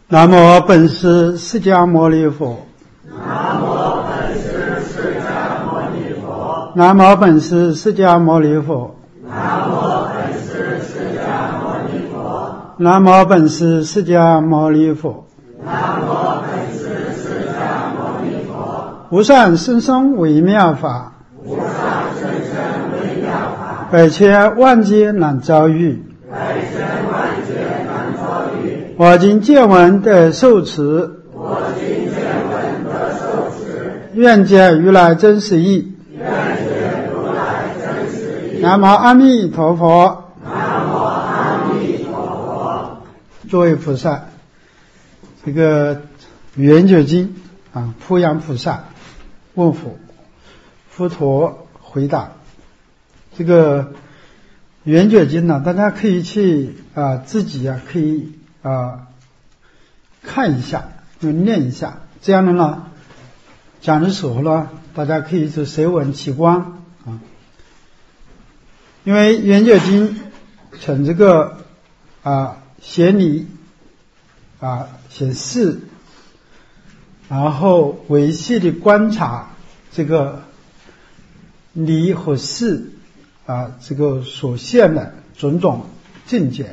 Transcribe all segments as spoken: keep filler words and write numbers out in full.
南无本师释迦牟尼佛。 南无本师释迦牟尼佛。 南无本师释迦牟尼佛。 南无本师释迦牟尼佛。 南无本师释迦牟尼佛。 南无本师释迦牟尼佛。 无上甚深微妙法， 无上甚深微妙法， 百千万劫难遭遇。 百千万劫难遭遇。 我今见闻得受持， 我今见闻得受持， 愿解如来真实义。 愿解如来真实义。 南无阿弥陀佛。 南无阿弥陀佛。 诸位菩萨，这个圆觉经啊，普扬菩萨问佛，佛陀回答。这个圆觉经呢，大家可以去啊自己啊可以啊看一下，就念一下，这样的呢，讲的时候呢，大家可以就随文起观啊。因为圆觉经从这个啊显理啊显示，然后维系的观察这个理和事啊这个所现的种种境界，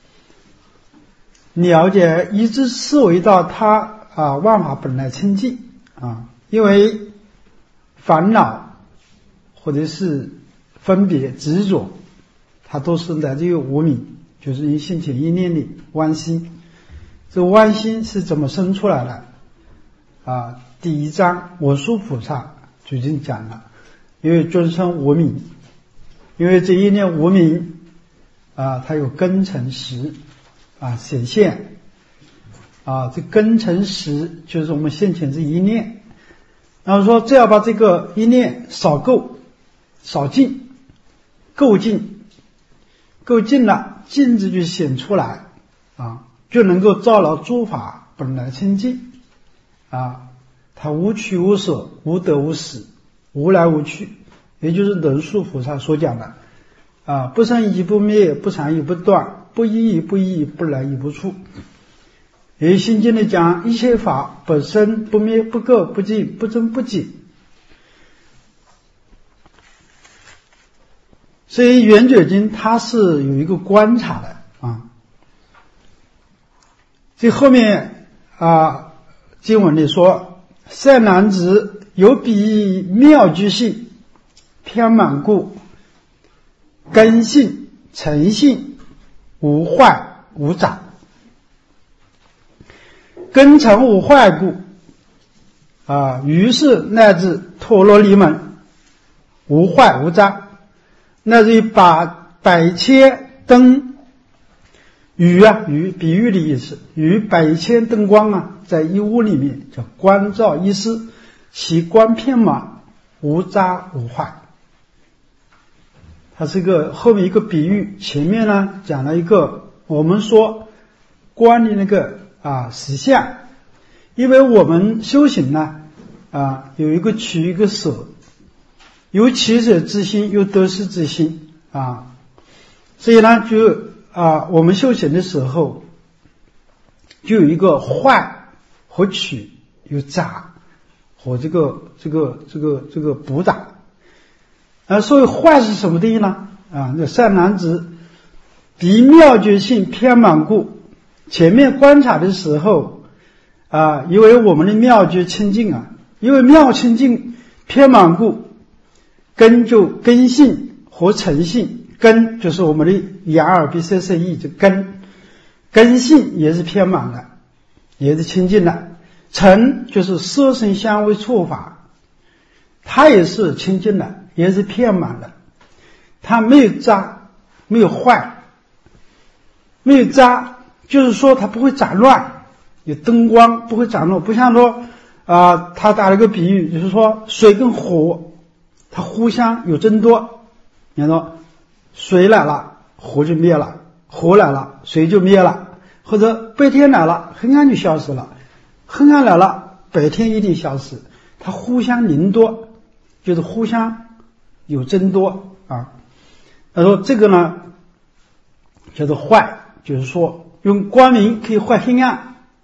了解一致思维到他啊万法本来清净啊，因为烦恼或者是分别执着，它都是来自于无明，就是因性起意念的妄心。这个妄心是怎么生出来的啊？第一章我疏菩萨就已经讲了，因为尊称无明，因为这一念无明啊，它有根尘识啊显现啊，这根尘识就是我们现前这一念。然后说，只要把这个一念扫够、扫尽、够尽、够尽了，尽字就显出来啊，就能够照了诸法本来清净啊，它无取无舍，无得无失，无来无去，也就是能速菩萨所讲的啊，不生亦不灭，不常亦不断，不一亦不异，不来亦不去。也心经里讲，一切法本生不灭，不垢不净，不增不减。所以圆觉经它是有一个观察的啊。这后面啊经文里说，善男子有彼妙居性，偏满故，根性诚信，无坏无杂。根尘无坏故啊，于是乃至陀罗尼门无坏无杂，乃至于把百千灯雨啊雨比喻的意思，与百千灯光啊在一屋里面叫光照一室，其光遍满，无杂无坏。它是一个后面一个比喻，前面呢讲了一个我们说光的那个啊实相。因为我们修行呢啊有一个取一个舍，有起者之心，有得失之心啊，所以呢就啊我们修行的时候就有一个坏和取，有杂和这个这个这个这个补杂。啊所以坏是什么定义呢？啊那善男子彼妙觉性偏满故，前面观察的时候啊，因为我们的妙觉清净啊，因为妙清净偏满故，根就根性和诚信，根就是我们的眼耳鼻舌身意，就根根性也是偏满的，也是清净的。诚就是色声香味触法，它也是清净的，也是偏满的，它没有杂，没有坏，没有杂就是说它不会杂乱，有灯光不会杂乱，不像说啊、呃，他打了个比喻，就是说水跟火它互相有争夺，你看说水来了火就灭了，火来了水就灭了，或者白天来了黑暗就消失了，黑暗来了白天一定消失，它互相凌夺，就是互相有争夺啊。他说这个呢叫做坏，就是说用光明可以坏黑暗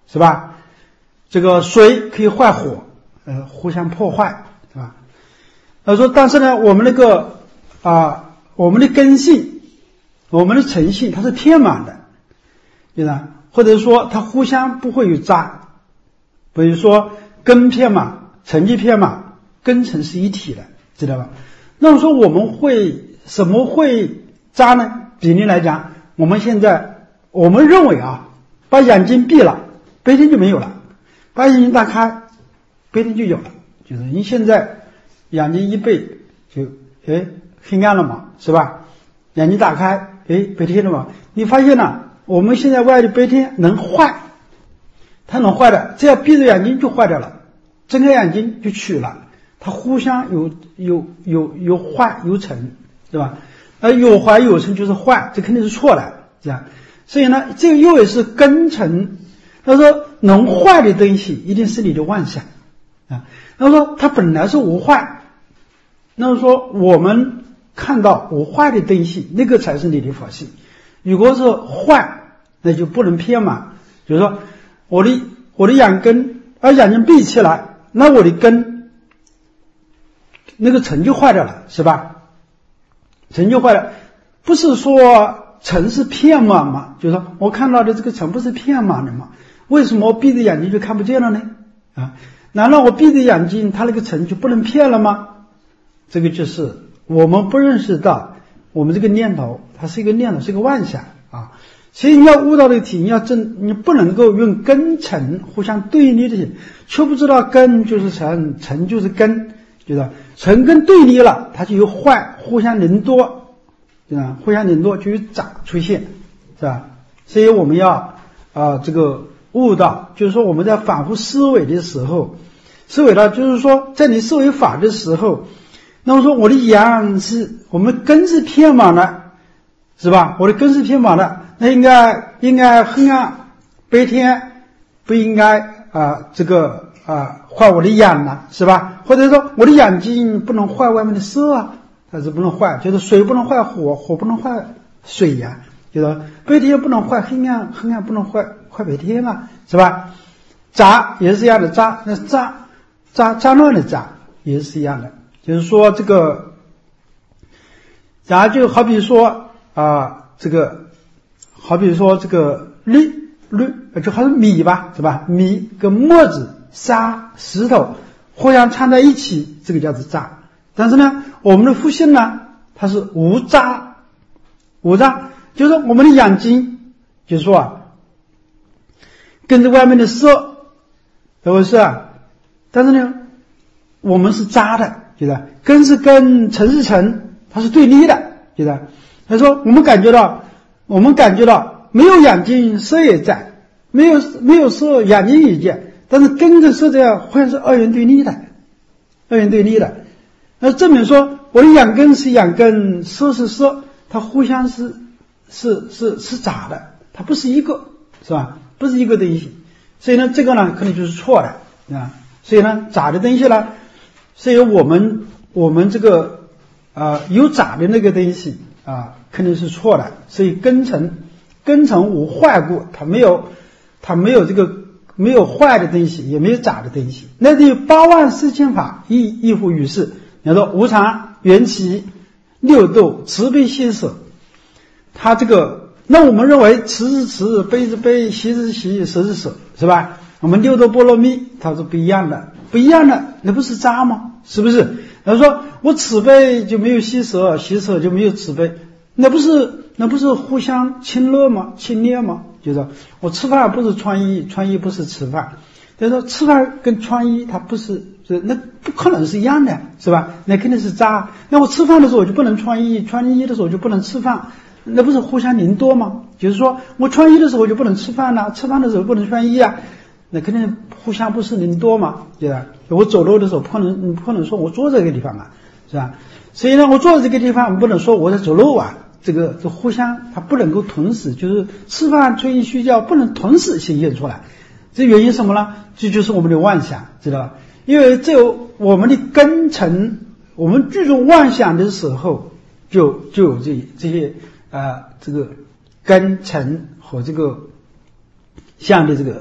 是吧？这个水可以坏火，呃，互相破坏，是吧？他说，但是呢，我们那个啊，我们的根性，我们的诚信，它是偏满的，对吧？或者说它互相不会有渣，比如说根偏满，成绩偏满，根成是一体的，知道吧？那么说我们会什么会渣呢？比例来讲，我们现在我们认为啊，把眼睛闭了，白天就没有了；把眼睛打开，白天就有了。就是你现在眼睛一闭，就哎黑暗了嘛，是吧？眼睛打开，哎白天了嘛。你发现了，我们现在外的白天能坏，它能坏的，只要闭着眼睛就坏掉了，睁开眼睛就取了。它互相有有有有坏有成，对吧？而有坏有成就是坏，这肯定是错的，这样。所以呢，这个又也是根成。他说，能坏的东西一定是你的妄想啊。他说，它本来是无坏，那么说我们看到无坏的东西，那个才是你的佛性。如果是坏，那就不能偏满。比如说，我的我的眼根，而眼睛闭起来，那我的根那个尘就坏掉了，是吧？尘就坏了，不是说尘是片满吗？就是说我看到的这个尘不是片满的吗？为什么我闭着眼睛就看不见了呢？啊，难道我闭着眼睛，它那个尘就不能骗了吗？这个就是我们不认识到，我们这个念头，它是一个念头，是一个妄想啊。所以你要悟到这个题，你要真，你不能够用根尘互相对立的，却不知道根就是尘，尘就是根，对吧？尘跟对立了，它就有坏，互相凌多，对吧？互相凌多就有杂出现，是吧？所以我们要啊、呃、这个悟到，就是说我们在反复思维的时候，思维到就是说在你思维法的时候，那么说我的阳是我们根是偏满的，是吧？我的根是偏满的，那应该应该黑暗白天不应该啊、呃、这个啊坏我的眼了，是吧？或者说我的眼睛不能坏外面的色啊，它是不能坏，就是水不能坏火，火不能坏水呀、啊，就是白天不能坏黑暗，黑暗不能坏坏白天啊，是吧？杂也是一样的，杂那杂杂杂乱的杂也是一样的，就是说这个杂就好比说啊、呃、这个好比说这个绿绿就好像米吧，是吧？米跟沫子沙石头互相掺在一起，这个叫做渣。但是呢，我们的复性呢，它是无渣，无渣就是我们的眼睛，就是说啊，跟着外面的色，是不是啊？但是呢，我们是渣的，觉得根是根，尘是尘，它是对立的，觉得。他说我们感觉到，我们感觉到没有眼睛，色也在；没有没有色，眼睛也在。但是根跟色这样会是二元对立的，二元对立的。那证明说我的眼根是眼根，色是色，它互相是是是是杂的，它不是一个，是吧？不是一个东西。所以呢，这个呢可能就是错的啊。所以呢，杂的东西呢，所以我们我们这个啊、呃、有杂的那个东西啊，肯定是错的。所以根尘根尘无坏故，它没有它没有这个。没有坏的东西，也没有杂的东西。那这八万四千法亦亦复于是。你说无常、缘起、六度、慈悲心舍，它这个，那我们认为慈是慈，悲是悲，喜是喜，舍是舍，是吧？我们六度波罗蜜，它是不一样的，不一样的，那不是渣吗？是不是？他说我慈悲就没有喜舍，喜舍就没有慈悲，那不是那不是互相侵略吗？侵略吗？就是我吃饭不是穿衣，穿衣不是吃饭。就是说吃饭跟穿衣它不是，那不可能是一样的，是吧？那肯定是渣。那我吃饭的时候我就不能穿衣，穿衣的时候就不能吃饭，那不是互相凌多吗？就是说我穿衣的时候就不能吃饭了，吃饭的时候不能穿衣啊，那肯定互相不是凌多嘛，对吧？我走路的时候不可能，你不可能说我坐这个地方啊，是吧？所以呢，我坐这个地方不能说我在走路啊。这个这互相它不能够同时，就是吃饭、吹睡觉不能同时显现出来。这原因什么呢？这就是我们的妄想，知道吧？因为这有我们的根尘，我们聚众妄想的时候，就就有这这些啊、呃、这个根尘和这个相的这个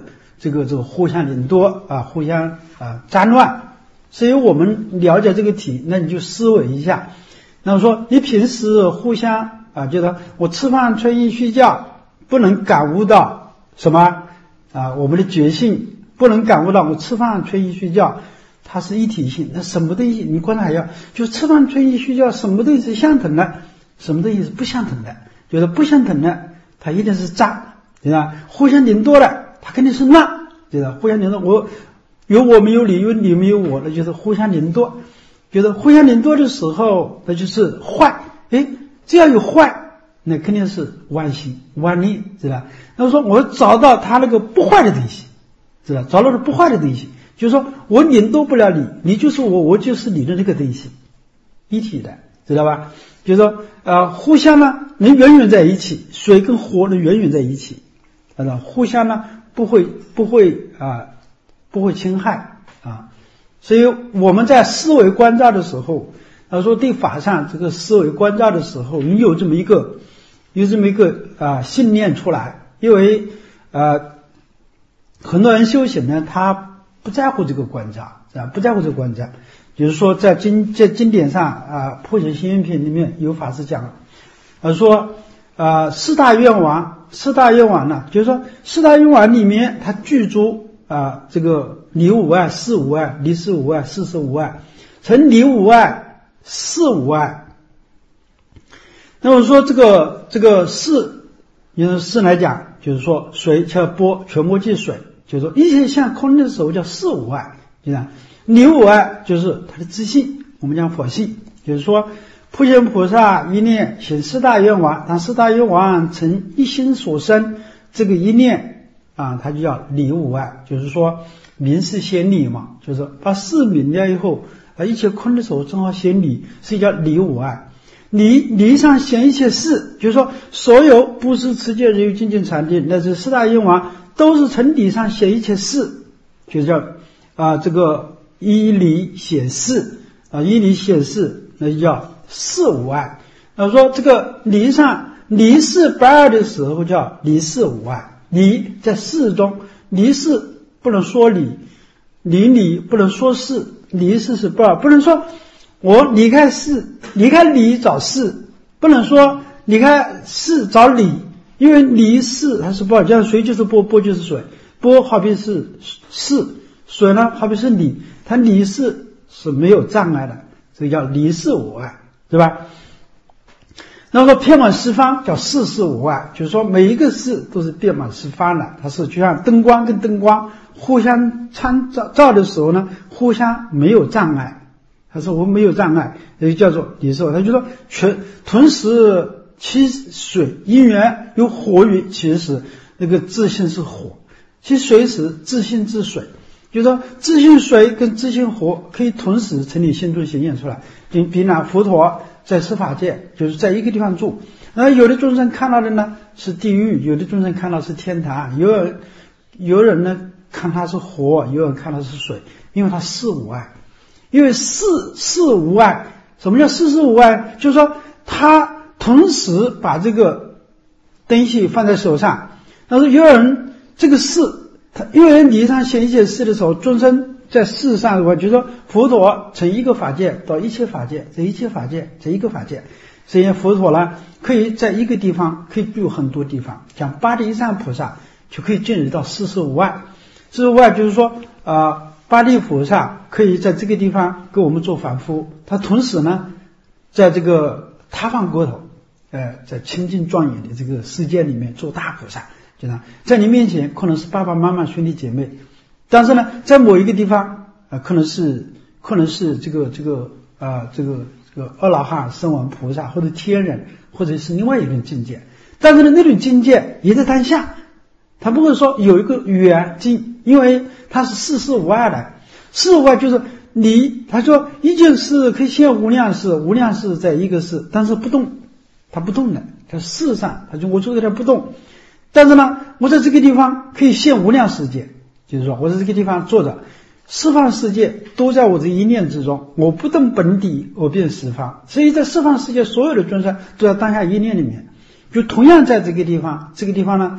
这个这个互相凌夺啊，互相啊战乱。所以我们了解这个题，那你就思维一下。那么说你平时互相啊觉得我吃饭穿衣睡觉不能感悟到什么啊我们的觉性，不能感悟到我吃饭穿衣睡觉它是一体性，那什么东西你观察一下，就吃饭穿衣睡觉什么东西是相同的，什么东西是不相同的，觉得不相同的它一定是渣，对吧？互相凌夺的它肯定是乱，对吧？互相凌夺，我有我没有你，有你没有我，那就是互相凌夺。觉得互相凌夺的时候，那就是坏。哎，只要有坏，那肯定是万行万利，是吧？那么说我找到他那个不坏的东西，是吧？找到了不坏的东西，就是说我凌夺不了你，你就是我，我就是你的那个东西，一体的，知道吧？就是说呃，互相呢能远远在一起，水跟火能远远在一起，啊，互相呢不会不会啊。不会侵害啊，所以我们在思维关照的时候，他说对法上这个思维关照的时候，你有这么一个有这么一个啊信念出来，因为呃很多人修行呢，他不在乎这个关照啊，不在乎这个关照。比如说在经在经典上啊，《破解心愿品》里面有法师讲，呃说啊四大愿王，四大愿王呢，就是说四大愿王里面它具足。啊，这个离五碍、事无碍、离事无碍、事事无碍，成离无碍、事无碍。那么说这个这个事，用事来讲，就是说水叫波，全波即水，就是说一切相空的时候叫事无碍，对吧？离无碍就是他的自信，我们讲佛性，就是说普贤菩萨一念显四大愿王，当四大愿王成一心所生，这个一念。啊，它就叫理无碍，就是说明是先理嘛，就是把事明了以后，啊，一切空的时候正好先理，所以叫理无碍。理理上显一切事，就是说所有布施、持戒、忍辱、精进、禅定，那是四大愿王，都是从理上显一切事，就叫啊这个依理显事啊，依理显事，那就叫事无碍。那说这个理上离事不二的时候，叫离事无碍。离在事中，离事不能说理，离理不能说事，离事是不二，不能说我离开事，离开理找事，不能说离开事找理，因为离事它是不二，像水就是波，波就是水，波好比是事，水呢好比是理，它离事是没有障碍的，所以叫离事无碍，对吧？那么遍满十方叫事事无碍，就是说每一个事都是遍满十方的，它是就像灯光跟灯光互相参照照的时候呢，互相没有障碍，他说我们没有障碍，也就叫做离事。他就说全同时其水因缘有火与，其实那个自性是火，其水是自性之水，就是说自性水跟自性火可以同时成你心中显现出来。比比拿佛陀在十法界就是在一个地方住，那有的众生看到的呢是地狱，有的众生看到是天堂，有人有人呢看它是火，有人看它是水，因为它事无碍，因为事事无碍。什么叫事事无碍？就是说他同时把这个东西放在手上，但是有人这个事，他有人理上显一切事的时候，众生在事上的话，就是说佛陀从一个法界到一切法界，这一切法界这一个法界，所以佛陀呢可以在一个地方可以住很多地方，像八地藏菩萨就可以进入到事事无碍。事事无碍就是说啊、呃，八地菩萨可以在这个地方给我们做凡夫，他同时呢在这个他方国头呃，在清净庄严的这个世界里面做大菩萨，就这样在你面前可能是爸爸妈妈兄弟姐妹，但是呢在某一个地方啊、呃，可能是可能是这个这个啊、呃、这个这个阿罗汉声闻菩萨或者天人，或者是另外一种境界，但是呢那种境界也在当下，他不会说有一个远近，因为它是事事无碍的。事无碍就是你他说一件事可以现无量事，无量事在一个事，但是不动，它不动的，它事上他就我坐在这不动，但是呢我在这个地方可以现无量世界，就是说我在这个地方坐着，十方世界都在我这一念之中，我不动本体我变十方，所以在十方世界所有的众生都在当下一念里面，就同样在这个地方，这个地方呢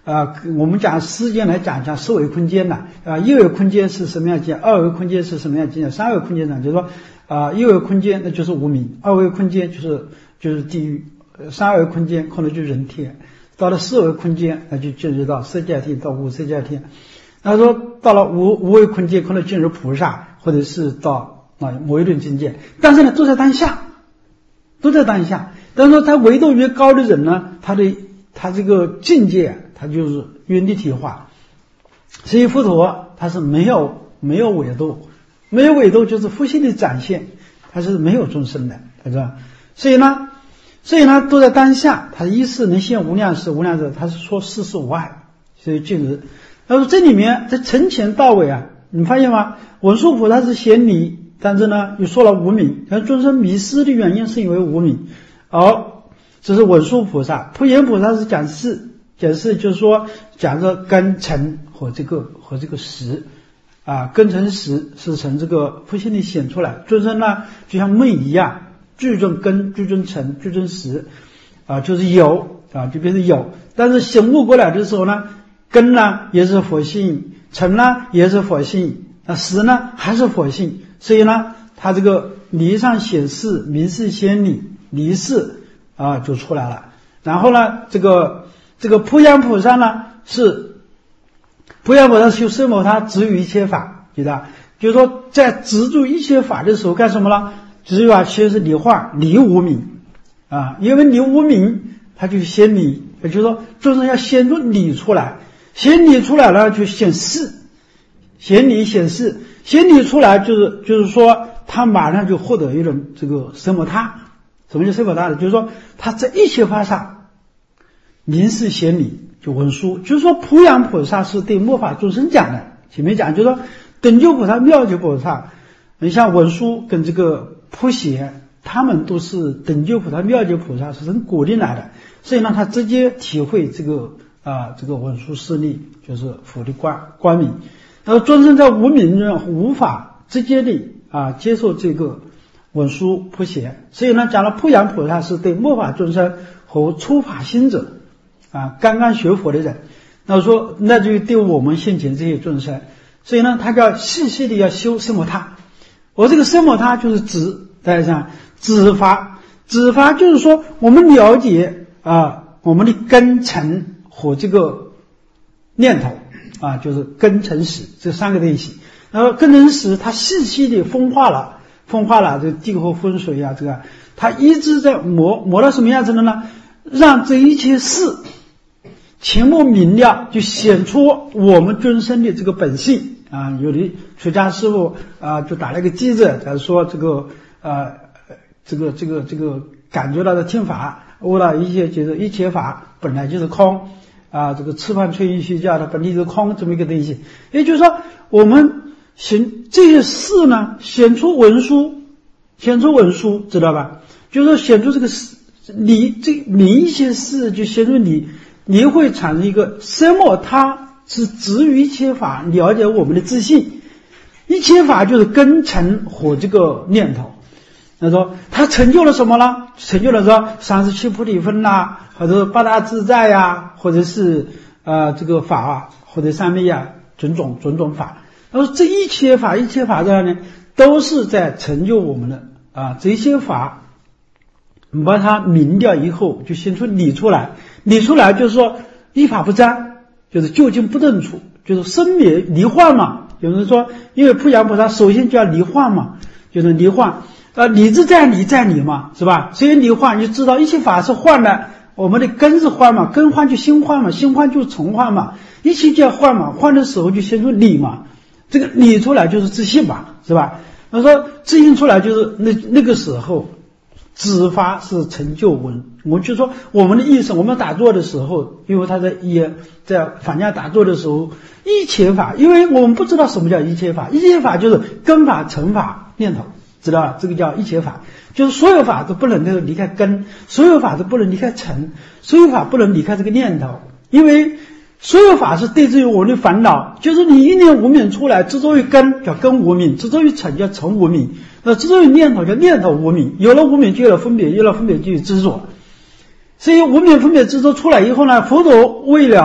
啊，我们讲时间来讲讲四维空间的啊，一维空间是什么样境界，二维空间是什么样境界，三维空间呢，就是说啊，一维空间那就是无明，二维空间就是就是地狱，三维空间可能就是人天，到了四维空间那就进入到色界天到无色界天，那说到了无无维空间可能进入菩萨或者是到啊某一种境界，但是呢都在当下，都在当下。但是说他维度越高的人呢，他的他这个境界他就是越立体化。所以佛陀他是没有没有维度，没有维度就是佛性的展现，他是没有众生的，对吧？所以呢，所以呢都在当下，他一世能现无量世，无量世他是说世事无碍，所以进入。他说这里面在从前到尾啊，你发现吗？文殊菩萨是显理，但是呢又说了无明，而众生迷失的原因是因为无明。而这是文殊菩萨，普贤菩萨是讲事，讲事就是说讲着根尘和这个和这个识啊，根尘识是从这个佛性里显出来。众生呢就像梦一样，具中根，具中尘，具中识啊，就是有啊，就变成有。但是醒悟过来的时候呢，根呢也是佛性，尘呢也是佛性，啊识呢还是佛性。所以呢，它这个理上显示，明示显理，理事啊就出来了。然后呢，这个这个普贤菩萨呢是普贤菩萨修奢摩他执于一切法，记得，就是说在执住一切法的时候干什么呢？只有啊，先是理化，理无明啊，因为理无明，他就先理，也就是说，众生要先出理出来，先理出来了就显示，显理显示，显理出来就是就是说，他马上就获得一种这个奢摩他。什么叫奢摩他呢？就是说他在一切法上明示显理，就文殊，就是说普贤菩萨是对末法众生讲的。前面讲就是说等觉菩萨、妙觉菩萨，你像文殊跟这个普贤，他们都是等觉菩萨、妙觉菩萨是从果定来的，所以让他直接体会这个啊这个文殊势力，就是佛的光光明。然后众生在无明中无法直接的啊接受这个文殊普贤，所以呢讲了普贤菩萨是对末法众生和初法心者啊刚刚学佛的人，那说那就对我们现前这些众生，所以呢他叫细细的要修奢摩他。我这个奢摩他就是指大家想指法，指法就是说我们了解啊我们的根尘和这个念头啊，就是根尘识这三个东西。然后根尘识它细细的风化了。风化了，这地和风水啊，这个他一直在磨，磨到什么样子的呢？让这一切事前目明了，就显出我们众生的这个本性啊。有的出家师傅啊，就打了个机子，他说这个呃，这个这个这个感觉到的听法，悟了一切就是一切法本来就是空啊，这个吃饭吹衣睡觉的本来就是空，这么一个东西。也就是说，我们显这些事呢，显出文殊，显出文殊，知道吧？就是说显出这个事，你这明一些事就显出你，你会产生一个奢摩他，是执于一切法，了解我们的自信。一切法就是根尘和这个念头。他说他成就了什么呢？成就了说三十七菩提分呐，或者八大自在呀、啊，或者是呃这个法啊，或者三昧啊，种种种种法。而这一切法一切法这样呢，都是在成就我们的啊。这些法你把它明掉以后，就显出理出来，理出来就是说一法不沾，就是究竟不顿处，就是生灭离幻嘛。有人说因为普贤菩萨首先就要离幻嘛，就是离幻呃理之在理在理嘛，是吧？所以离幻你就知道一切法是幻的，我们的根是幻嘛，根幻就心幻嘛，心幻就尘幻嘛，一切就要幻嘛，幻的时候就显出理嘛。这个理出来就是自信嘛，是吧？他说自信出来就是那那个时候，指法是成就文。我们就说我们的意识，我们打坐的时候，因为他在也在反家打坐的时候，一切法，因为我们不知道什么叫一切法，一切法就是根法、尘法、念头，知道吧？这个叫一切法，就是所有法都不能够离开根，所有法都不能离开尘，所有法不能离开这个念头，因为所有法是对治于我们的烦恼，就是你一念无明出来，执着于根叫根无明，执着于尘叫尘无明，那执着于念头叫念头无明，有了无明就有了分别，有了分别就有执着。所以无明分别执着出来以后呢，佛陀为了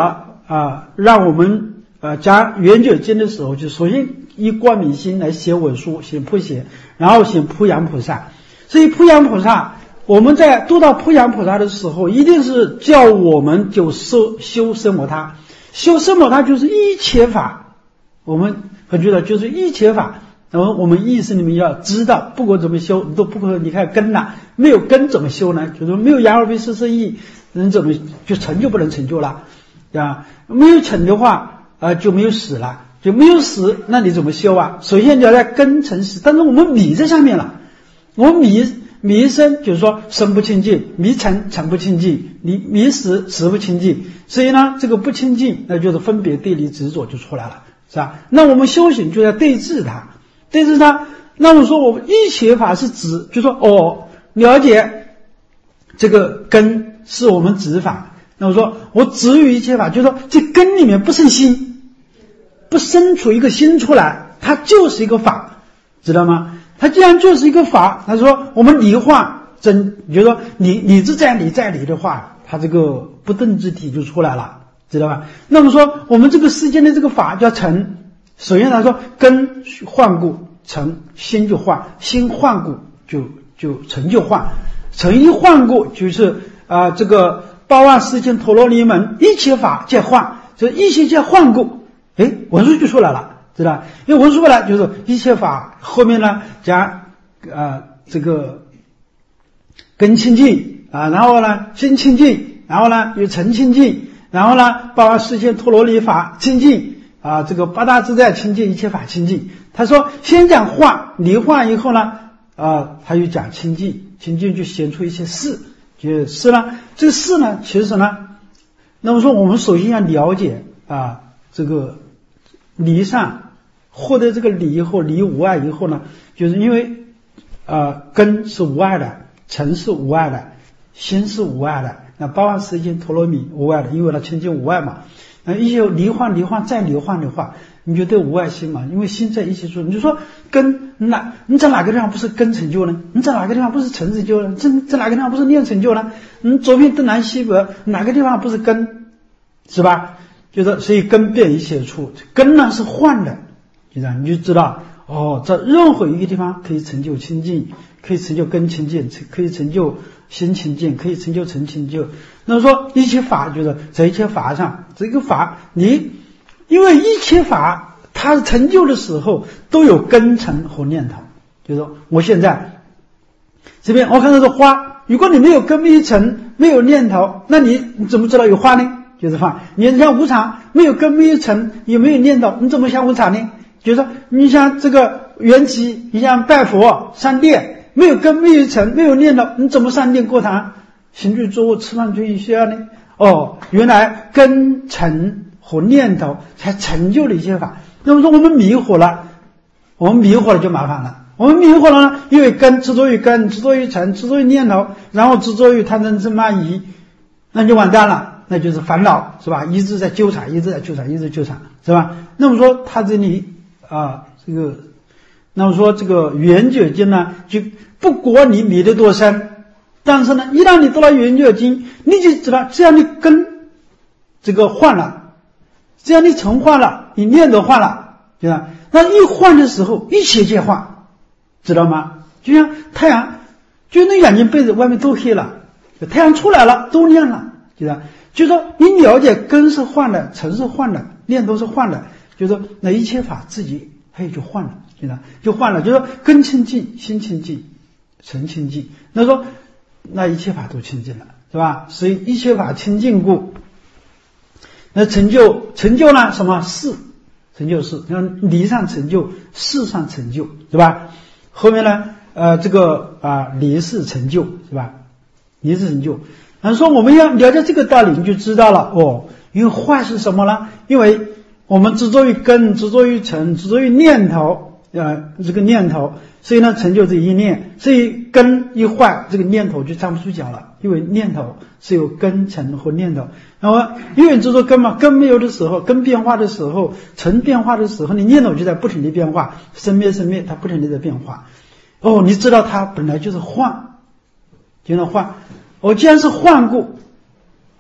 啊，让我们啊讲圆觉经的时候，就首先以光明心来写文书，写谱写，然后写普扬菩萨。所以普扬菩萨，我们在读到普扬菩萨的时候，一定是叫我们就修修奢摩他。修奢摩他就是一切法，我们很觉得就是一切法。然后我们意识里面要知道，不管怎么修，你都不可你看根呐、啊，没有根怎么修呢？就是没有羊而非四十亿，人怎么就成就不能成就了啊？没有成的话，啊、呃、就没有死了，就没有死，那你怎么修啊？首先就要在根成死，但是我们迷在上面了，我们迷迷生就是说生不清净，迷成成不清净，迷迷死死不清净，所以呢，这个不清净，那就是分别对立执着就出来了，是吧？那我们修行就要对治它。对治它，那么说我们一切法是指，就说哦，了解这个根是我们指法。那么说我指于一切法，就是说这根里面不生心，不生出一个心出来，它就是一个法，知道吗？它既然就是一个法，他说我们理化真，就是说理理之在理在理的话，它这个不动之体就出来了，知道吧？那么说我们这个世间的这个法叫成。首先他说根换故成，心就换，心换故就就成就换，成一换故就是啊、呃、这个八万四千陀罗尼门一切法皆换，这一切皆换故，哎，文殊就出来了，知道？因为文殊过来就是一切法后面呢讲啊、呃、这个根清净啊，然后呢心清净，然后呢有成清净，然后呢八万四千陀罗尼法清净。啊，这个八大自在清净，一切法清净。他说，先讲化，离化以后呢，啊，他又讲清净，清净就显出一些事，就是呢，这个事呢，其实呢，那么说我们首先要了解啊，这个离上获得这个离以后，离无碍以后呢，就是因为啊，根是无碍的，成是无碍的，心是无碍的，那八万四千陀罗尼无碍的，因为它清净无碍嘛。啊，一些离幻离幻再离幻的话，你觉得无碍心嘛？因为心在一起住，你就说根哪？你在哪个地方不是根成就呢？你在哪个地方不是成成就呢？在在哪个地方不是念成就呢？你左边东南西北哪个地方不是根？是吧？就是所以根变一切处，根呢是幻的，就这样你就知道哦，在任何一个地方可以成就清净，可以成就根清净，可以成就心清净，可以成就成清净。那么说一切法就是在一切法上，这个法你因为一切法它成就的时候都有根尘和念头，就是说我现在这边我看到是花，如果你没有根没有尘没有念头，那你你怎么知道有花呢？就是花。你像无常，没有根没有尘也没有念头，你怎么想无常呢？就是说你像这个缘起，你像拜佛上殿，没有根没有尘没有念头，你怎么上殿过堂行住坐卧吃饭睡需要呢？哦，原来根尘和念头才成就了一些法。那么说我们迷惑了，我们迷惑了就麻烦了。我们迷惑了呢，因为根执着于根，执着于尘，执着于念头，然后执着于贪嗔痴慢疑，那就完蛋了，那就是烦恼，是吧？一直在纠缠，一直在纠缠，一直纠缠，是吧？那么说他这里啊，这个，那么说这个圆觉经呢，就不管你迷得多深。但是呢，一旦你得了圆觉经，你就知道，只要你根这个换了，只要你尘换了，你念头换了，对吧？那一换的时候，一切皆换，知道吗？就像太阳，就那眼睛被子外面都黑了，太阳出来了，都亮了，对吧？就是说你了解根是换的，尘是换的，念头是换的，就是说那一切法自己它也就换了，对吧？就换了，就是说根清净，心清净，尘清净，那说。那一切法都清净了，是吧？所以一切法清净故，那成就成就呢？什么事？成就事，像离上成就，事上成就，是吧？后面呢？呃，这个啊，离事成就，是吧？离事成就。那说我们要了解这个道理，你就知道了哦。因为坏是什么呢？因为我们执着于根，执着于尘，执着于念头，呃，这个念头。所以呢，成就这一念，所以根一坏，这个念头就站不住脚了。因为念头是有根尘和念头，然后因为执着根嘛，根没有的时候，根变化的时候，尘变化的时候，你念头就在不停地变化，生灭生灭，它不停地在变化。哦，你知道它本来就是幻，就那幻。我既然是幻故，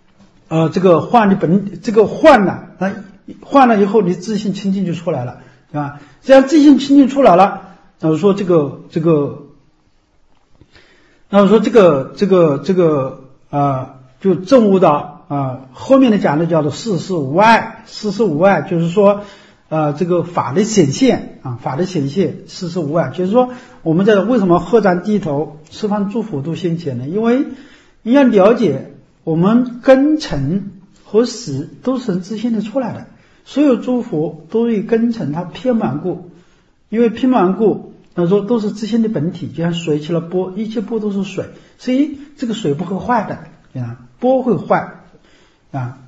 呃，这个换的本这个换了，那换了以后，你自信清净就出来了，对吧？这样自信清净出来了，那我说这个这个，那我说这个这个这个啊、呃，就证悟到啊、呃，后面的讲的叫做事事无碍，事事无碍就是说，呃，这个法的显现啊，法的显现，事事无碍，就是说我们在为什么喝赞低头，十方诸佛都现前呢？因为你要了解。我们根尘和识都是从自性的出来的，所有诸佛都以根尘它偏满故，因为偏满故，那说都是自性的本体，就像水起了波，一切波都是水，所以这个水不会坏的啊，波会坏啊。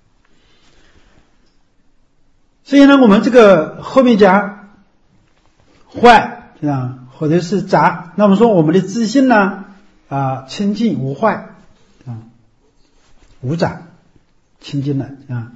所以呢，我们这个后面讲坏啊，或者是杂，那么说我们的自性呢啊清净无坏。无杂清净了啊，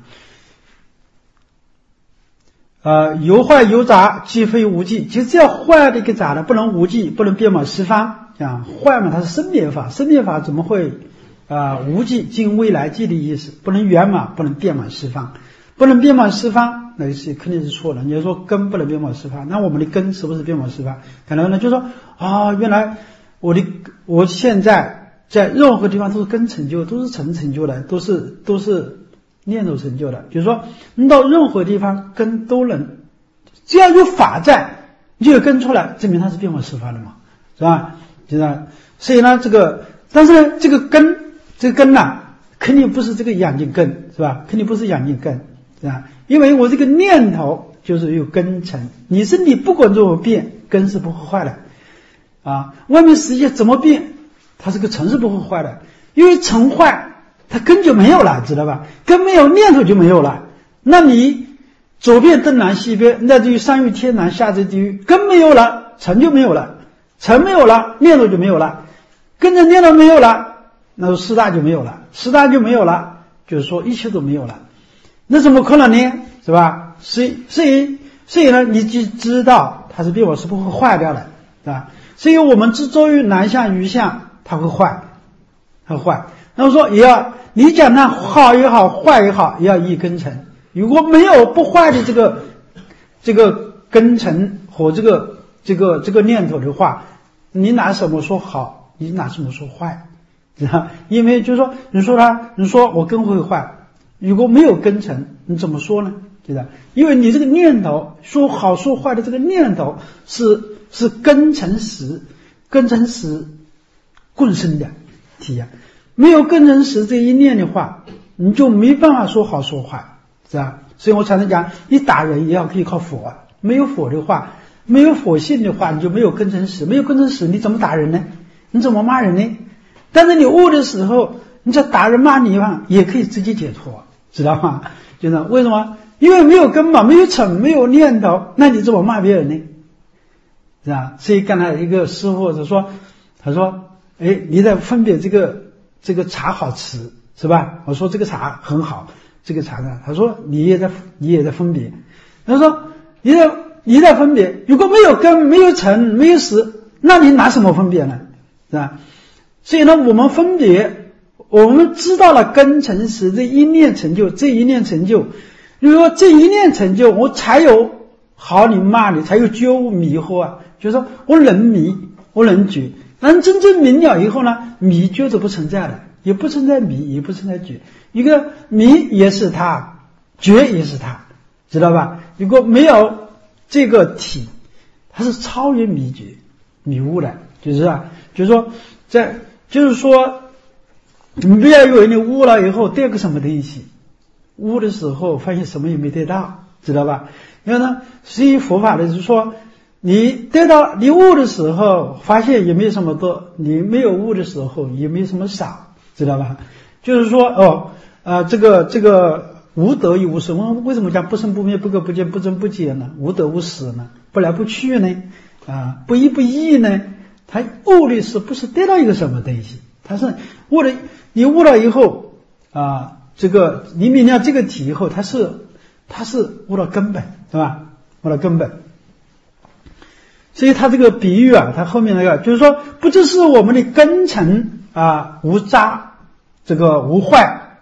呃，有坏有杂，既非无记。其实这样坏的一个杂的，不能无记，不能遍满十方啊。坏嘛，它是生灭法，生灭法怎么会啊、呃、无记尽未来际的意思？不能圆满，不能遍满十方，不能遍满十方，那是肯定是错的。你要说根不能遍满十方，那我们的根是不是遍满十方？可能呢，就说啊、哦，原来我的我现在。在任何地方都是根成就，都是尘成就的，都是都是念头成就的。就是说，你到任何地方根都能，只要有法在，你就有根出来，证明它是变化十方的嘛，是吧？就是，所以呢，这个，但是呢，这个根，这个根呐、啊，肯定不是这个养净根，是吧？肯定不是养净根，是吧？因为我这个念头就是有根尘，你身体不管怎么变，根是不会坏的，啊，外面世界怎么变？它这个尘是不会坏的，因为尘坏，它根就没有了，知道吧？根没有，念头就没有了。那你左边东南西边，那至于上欲天南，下至地狱，根没有了，尘就没有了，尘没有了，念头就没有了，跟着念头没有了，那四大就没有了，四大就没有了，就是说一切都没有了。那怎么可能呢？是吧？所以，所以，所以呢，你就知道它是变化是不会坏掉的，是吧？所以我们执着于南向余向。它会坏，它会坏。那么说也要你讲它好也好，坏也好，也要一根尘。如果没有不坏的这个这个根尘和这个这个这个念头的话，你拿什么说好？你拿什么说坏？知道？因为就是说，你说它，你说我根会坏，如果没有根尘，你怎么说呢？对吧？因为你这个念头说好说坏的这个念头是是根尘识，根尘识。共生的体验，没有根尘识这一念的话，你就没办法说好说坏，是吧？所以我常常讲，你打人也要可以靠佛，没有佛的话，没有佛性的话，你就没有根尘识，没有根尘识，你怎么打人呢？你怎么骂人呢？但是你悟的时候，你在打人骂你嘛，也可以直接解脱，知道吗？就是为什么？因为没有根嘛，没有尘，没有念头，那你怎么骂别人呢？是吧？所以刚才一个师傅就说，他说。哎，你在分别这个这个茶好吃是吧？我说这个茶很好，这个茶呢，他说你也在你也在分别，他说你在你在分别，如果没有根没有尘没有识，那你拿什么分别呢？是吧？所以呢，我们分别，我们知道了根尘识这一念成就，这一念成就，如果这一念成就，我才有好你骂你，才有觉悟迷惑啊，就是说我能迷，我能觉。但真正明了以后呢，迷觉都不存在了，也不存在迷，也不存在觉。一个迷也是它，觉也是它，知道吧？如果没有这个体，它是超越迷觉、迷悟的，就是啊，就是说，在就是说，你不要以为你悟了以后得个什么东西，悟的时候发现什么也没得到，知道吧？因为呢，所以佛法的就是说。你得到你悟的时候，发现也没什么多；你没有悟的时候，也没什么少，知道吧？就是说，哦，啊，这个这个无得亦无失。我为什么讲不生不灭、不垢不净、不增不减呢？无得无失呢？不来不去呢？啊，不依不异呢？他悟的是不是得到一个什么东西？他是悟了，你悟了以后啊，这个你明了这个体以后，他是他是悟到根本，是吧？悟到根本。所以他这个比喻啊，他后面那个就是说，不只是我们的根尘啊无渣，这个无坏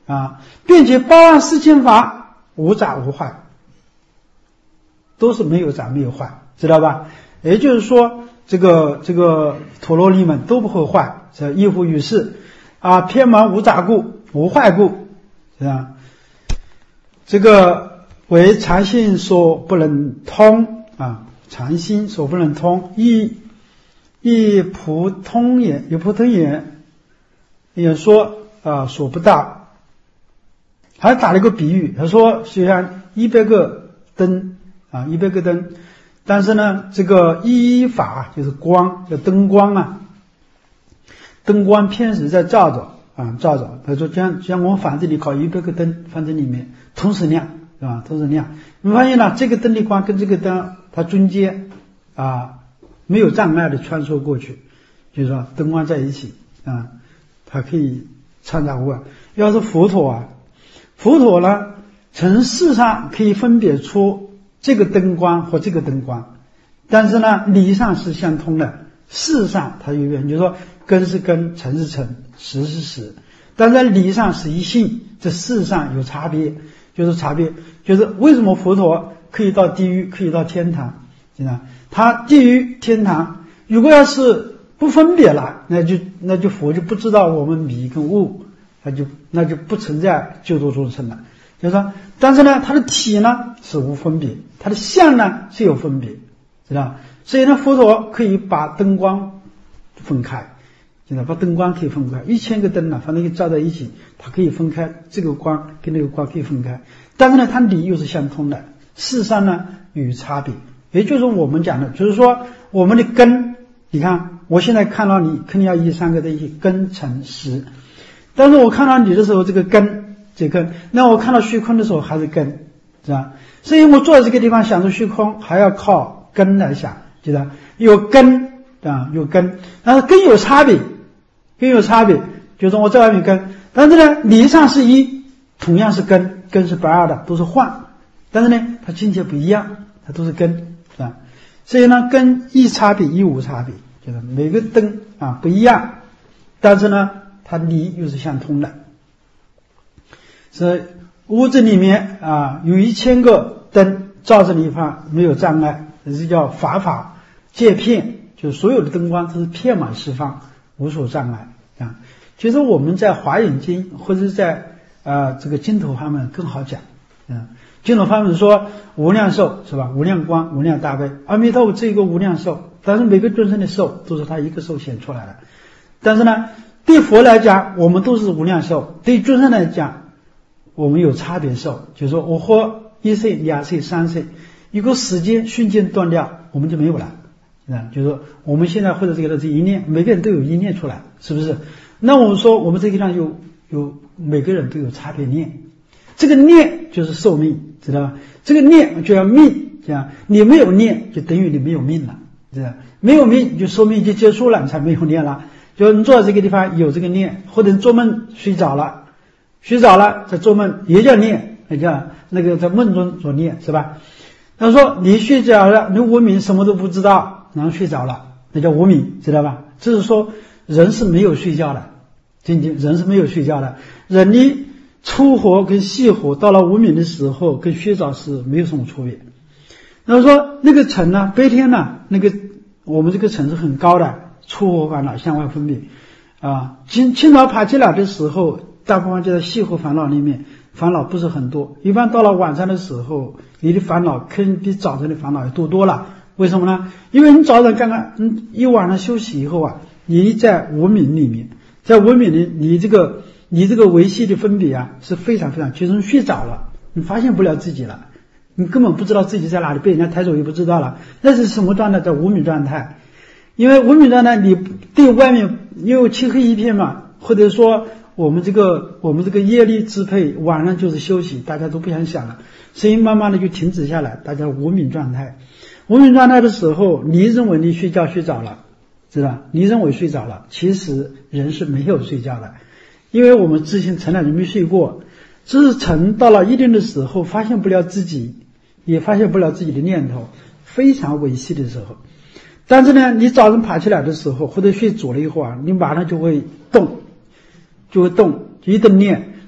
啊，并且八万四千法无杂无坏，都是没有杂没有坏，知道吧？也就是说，这个这个陀罗尼们都不会坏，这依乎于世啊，偏盲无杂故，无坏故，是吧？这个为常心所不能通啊，常心所不能通，亦亦普通也，有普通也，也说啊所不大。还打了一个比喻，他说就像一百个灯啊，一百个灯，但是呢，这个一法就是光，叫灯光啊，灯光偏时在照着啊，照着。他说像像我们房子里搞一百个灯放在里面，同时亮，是吧？同时亮。你发现了这个灯的光跟这个灯它中间啊没有障碍的穿梭过去，就是说灯光在一起啊，它可以参照物。要是佛陀啊。佛陀呢，从事上可以分别出这个灯光和这个灯光，但是呢，理上是相通的，事上它有缘，就是说根是根，尘是尘，实是实，但在理上是一性，这事上有差别，就是差别，就是为什么佛陀可以到地狱，可以到天堂？他地狱、天堂，如果要是不分别了，那就那就佛就不知道我们迷跟悟。那就那就不存在救度众生了，就是说，但是呢，它的体呢是无分别，它的相呢是有分别，知道？所以呢，佛陀可以把灯光分开，知道？把灯光可以分开，一千个灯呢，反正就照在一起，它可以分开，这个光跟那个光可以分开，但是呢，它理又是相通的，事实上呢有差别，也就是我们讲的，就是说我们的根，你看，我现在看到你，肯定要以三个的一起根成实。但是我看到你的时候，这个根，这个根，那我看到虚空的时候还是根，是吧？所以我坐在这个地方想着虚空，还要靠根来想，知道？有根啊，有根，但是根有差别，根有差别，就是我在外面根，但是呢，理上是一，同样是根，根是不二的，都是幻，但是呢，它境界不一样，它都是根，是吧？所以呢，根一差别，一无差别，就是每个灯啊不一样，但是呢。它理又是相通的，所以屋子里面啊有一千个灯照着你方没有障碍，这是叫法法界片，就是所有的灯光都是遍满十方，无所障碍啊。其实我们在华严经或者在啊这个经头方面更好讲啊。经头方面说无量寿是吧？无量光、无量大悲，阿弥陀佛这个无量寿，但是每个众生的寿都是他一个寿显出来的，但是呢。对佛来讲，我们都是无量寿；对众生来讲，我们有差别寿。就是说我活一岁、两岁、三岁，一个时间瞬间断掉，我们就没有了。啊，就是说我们现在或者这个这一念，每个人都有一念出来，是不是？那我们说我们这个地方有有每个人都有差别念，这个念就是寿命，知道吧？这个念就要命，这样你没有念，就等于你没有命了，知道吧？没有命就说明就结束了，你才没有念了。就你坐在这个地方有这个念，或者做梦睡着了，睡着了在做梦也叫念，也叫那个在梦中所念，是吧？他说你睡着了，你无明什么都不知道，然后睡着了，那叫无明，知道吧？这是说人是没有睡觉的，仅仅人是没有睡觉的，人的粗活跟细活到了无明的时候，跟睡着是没有什么区别。那说那个尘呢，白天呢，那个我们这个尘是很高的。粗活烦恼向外分别啊，清清早爬起来的时候，大部分就在细活烦恼里面，烦恼不是很多。一般到了晚上的时候，你的烦恼肯定比早晨的烦恼要多多了。为什么呢？因为你早上刚刚嗯一晚上休息以后啊，你在无明里面，在无明里，你这个你这个维系的分别啊是非常非常，其实你睡着了，你发现不了自己了，你根本不知道自己在哪里，被人家抬走也不知道了，那是什么状态？在无明状态。因为无明状态，你对外面因为漆黑一片嘛，或者说我们这个我们这个业力支配，晚上就是休息，大家都不想想了，所以慢慢的就停止下来，大家无明状态。无明状态的时候，你认为你睡觉睡着了，知道？你认为睡着了，其实人是没有睡觉的，因为我们之前从来就没睡过，只是沉到了一定的时候，发现不了自己，也发现不了自己的念头，非常维系的时候。但是呢，你早上爬起来的时候，或者睡着了以后啊，你马上就会动，就会动，一动念，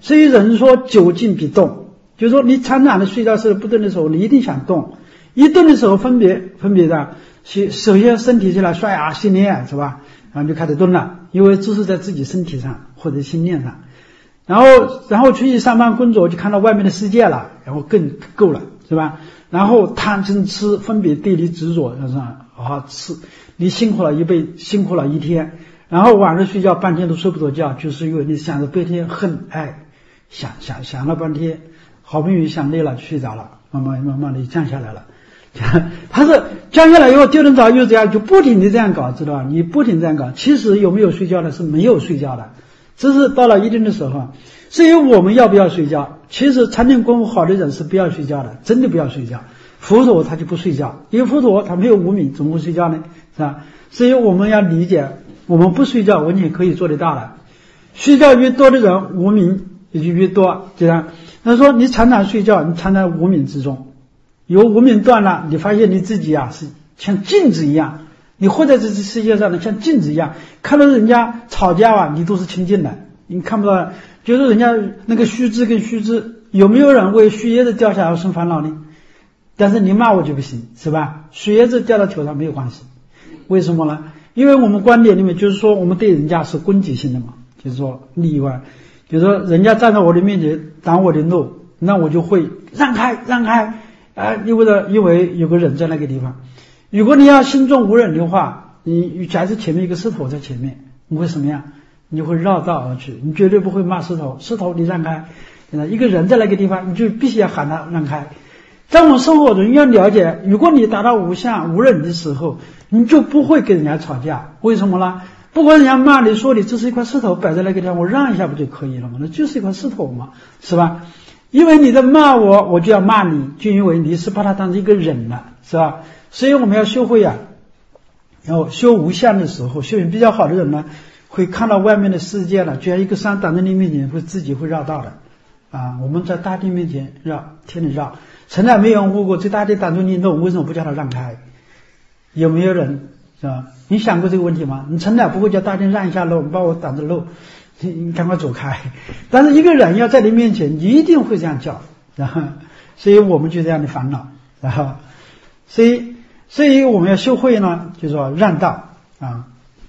所以人说久静必动，就是说你常常的睡觉时不动的时候，你一定想动，一动的时候分别分别的，首先身体起来刷牙洗脸是吧？然后就开始动了，因为这是在自己身体上或者心念上。然后然后出去上班工作就看到外面的世界了，然后更够了是吧？然后贪嗔痴分别对立执着，是吧？啊吃，你辛苦了一辈辛苦了一天，然后晚上睡觉半天都睡不着觉，就是因为你想着白天恨爱，想想想了半天，好不容易想累了就睡着了，慢慢慢慢的降下来了。他是降下来以后第二天早上又这样，就不停的这样搞，知道吧？你不停这样搞，其实有没有睡觉的？是没有睡觉的，只是到了一定的时候。至于我们要不要睡觉，其实禅定功夫好的人是不要睡觉的，真的不要睡觉。佛陀他就不睡觉，因为佛陀他没有无明，怎么会睡觉呢？是吧？所以我们要理解，我们不睡觉完全可以做得到的。睡觉越多的人，无明也就越多，对吧？他说你常常睡觉，你常常无明之中，有无明断了，你发现你自己啊是像镜子一样，你活在这世界上的像镜子一样，看到人家吵架啊，你都是清净的，你看不到，就是人家那个须知跟须知，有没有人为须叶子掉下来生烦恼呢？但是你骂我就不行，是吧？须叶子掉到头上没有关系，为什么呢？因为我们观点里面就是说，我们对人家是攻击性的嘛，就是说例外，就是说人家站在我的面前挡我的路，那我就会让开让开啊，因为的因为有个人在那个地方。如果你要心中无人的话，你假设前面一个石头在前面，你会什么样？你会绕道而去，你绝对不会骂石头，石头你让开，一个人在那个地方，你就必须要喊他让开。在我们生活中要了解，如果你达到无相无忍的时候，你就不会跟人家吵架。为什么呢？不管人家骂你说你这是一块石头摆在那个地方，我让一下不就可以了吗？那就是一块石头嘛，是吧？因为你在骂我，我就要骂你，就因为你是把它当成一个人了，是吧？所以我们要修会啊，然后修无相的时候，修行比较好的人呢，会看到外面的世界了，就像一个山挡在你面前，会自己会绕道的啊。我们在大地面前绕，天天绕，从来没有人问过这大地挡住你路，为什么不叫他让开？有没有人是吧？你想过这个问题吗？你从来不会叫大地让一下路，你把我挡着路，你你赶快走开。但是一个人要在你面前，你一定会这样叫，然后，所以我们就这样的烦恼，然后，所以所以我们要修慧呢，就是说让道啊。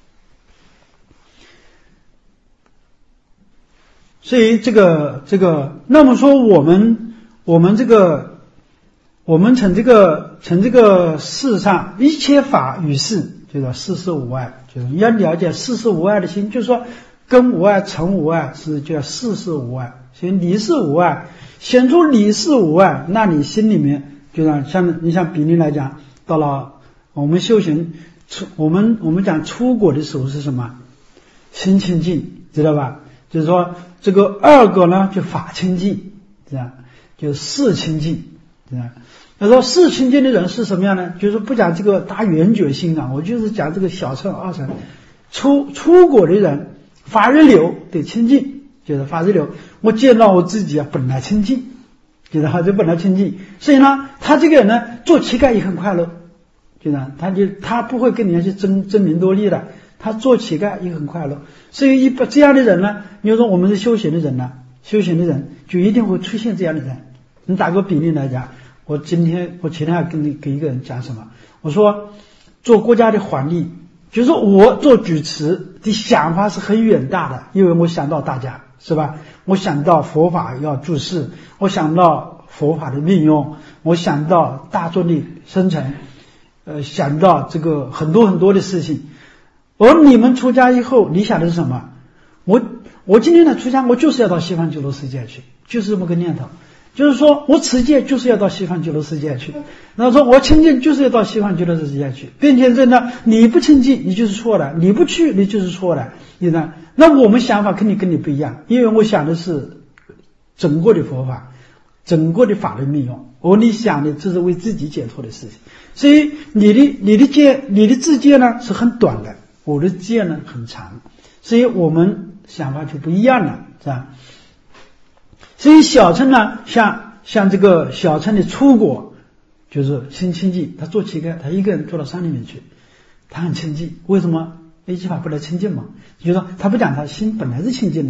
所以这个这个，那么说我们我们这个我们从这个从这个世上一切法与事，就是事事无碍，就是你要了解事事无碍的心，就是说根无碍尘无碍是叫事事无碍，所以理事无碍，显出理事无碍，那你心里面就像像你像比例来讲，到了我们修行出我们我们讲出果的时候是什么？心清净，知道吧？就是说这个二果呢就法清净，这样就事清净，这样。他说事清净的人是什么样呢？就是不讲这个大圆觉心啊，我就是讲这个小乘二乘出出果的人，法日流得清净，就是法日流。我见到我自己啊，本来清净，就是他就本来清净，所以呢，他这个人呢做乞丐也很快乐，就是他就他不会跟人家去争争名夺利的。他做乞丐也很快乐，所以一般这样的人呢，你说我们是修行的人呢，修行的人就一定会出现这样的人。你打个比例来讲，我今天我前天还跟你给一个人讲什么？我说做国家的皇帝，就是说我做主持的想法是很远大的，因为我想到大家，是吧？我想到佛法要注释，我想到佛法的运用，我想到大众的生成，呃，想到这个很多很多的事情。而你们出家以后，你想的是什么？我我今天的出家，我就是要到西方极乐世界去，就是这么个念头。就是说我持戒就是要到西方极乐世界去，然后说我清净就是要到西方极乐世界去，并且真的你不清净，你就是错的；你不去，你就是错的。你呢？那我们想法肯定跟你不一样，因为我想的是整个的佛法，整个的法律运用，而你想的这是为自己解脱的事情。所以你的你的戒，你的自戒呢是很短的。我的戒呢很长，所以我们想法就不一样了，是吧？所以小乘呢，像像这个小乘的出果，就是心清净。他做乞丐，他一个人坐到山里面去，他很清净。为什么？一句话不来清净嘛？就是说他不讲他心本来是清净的，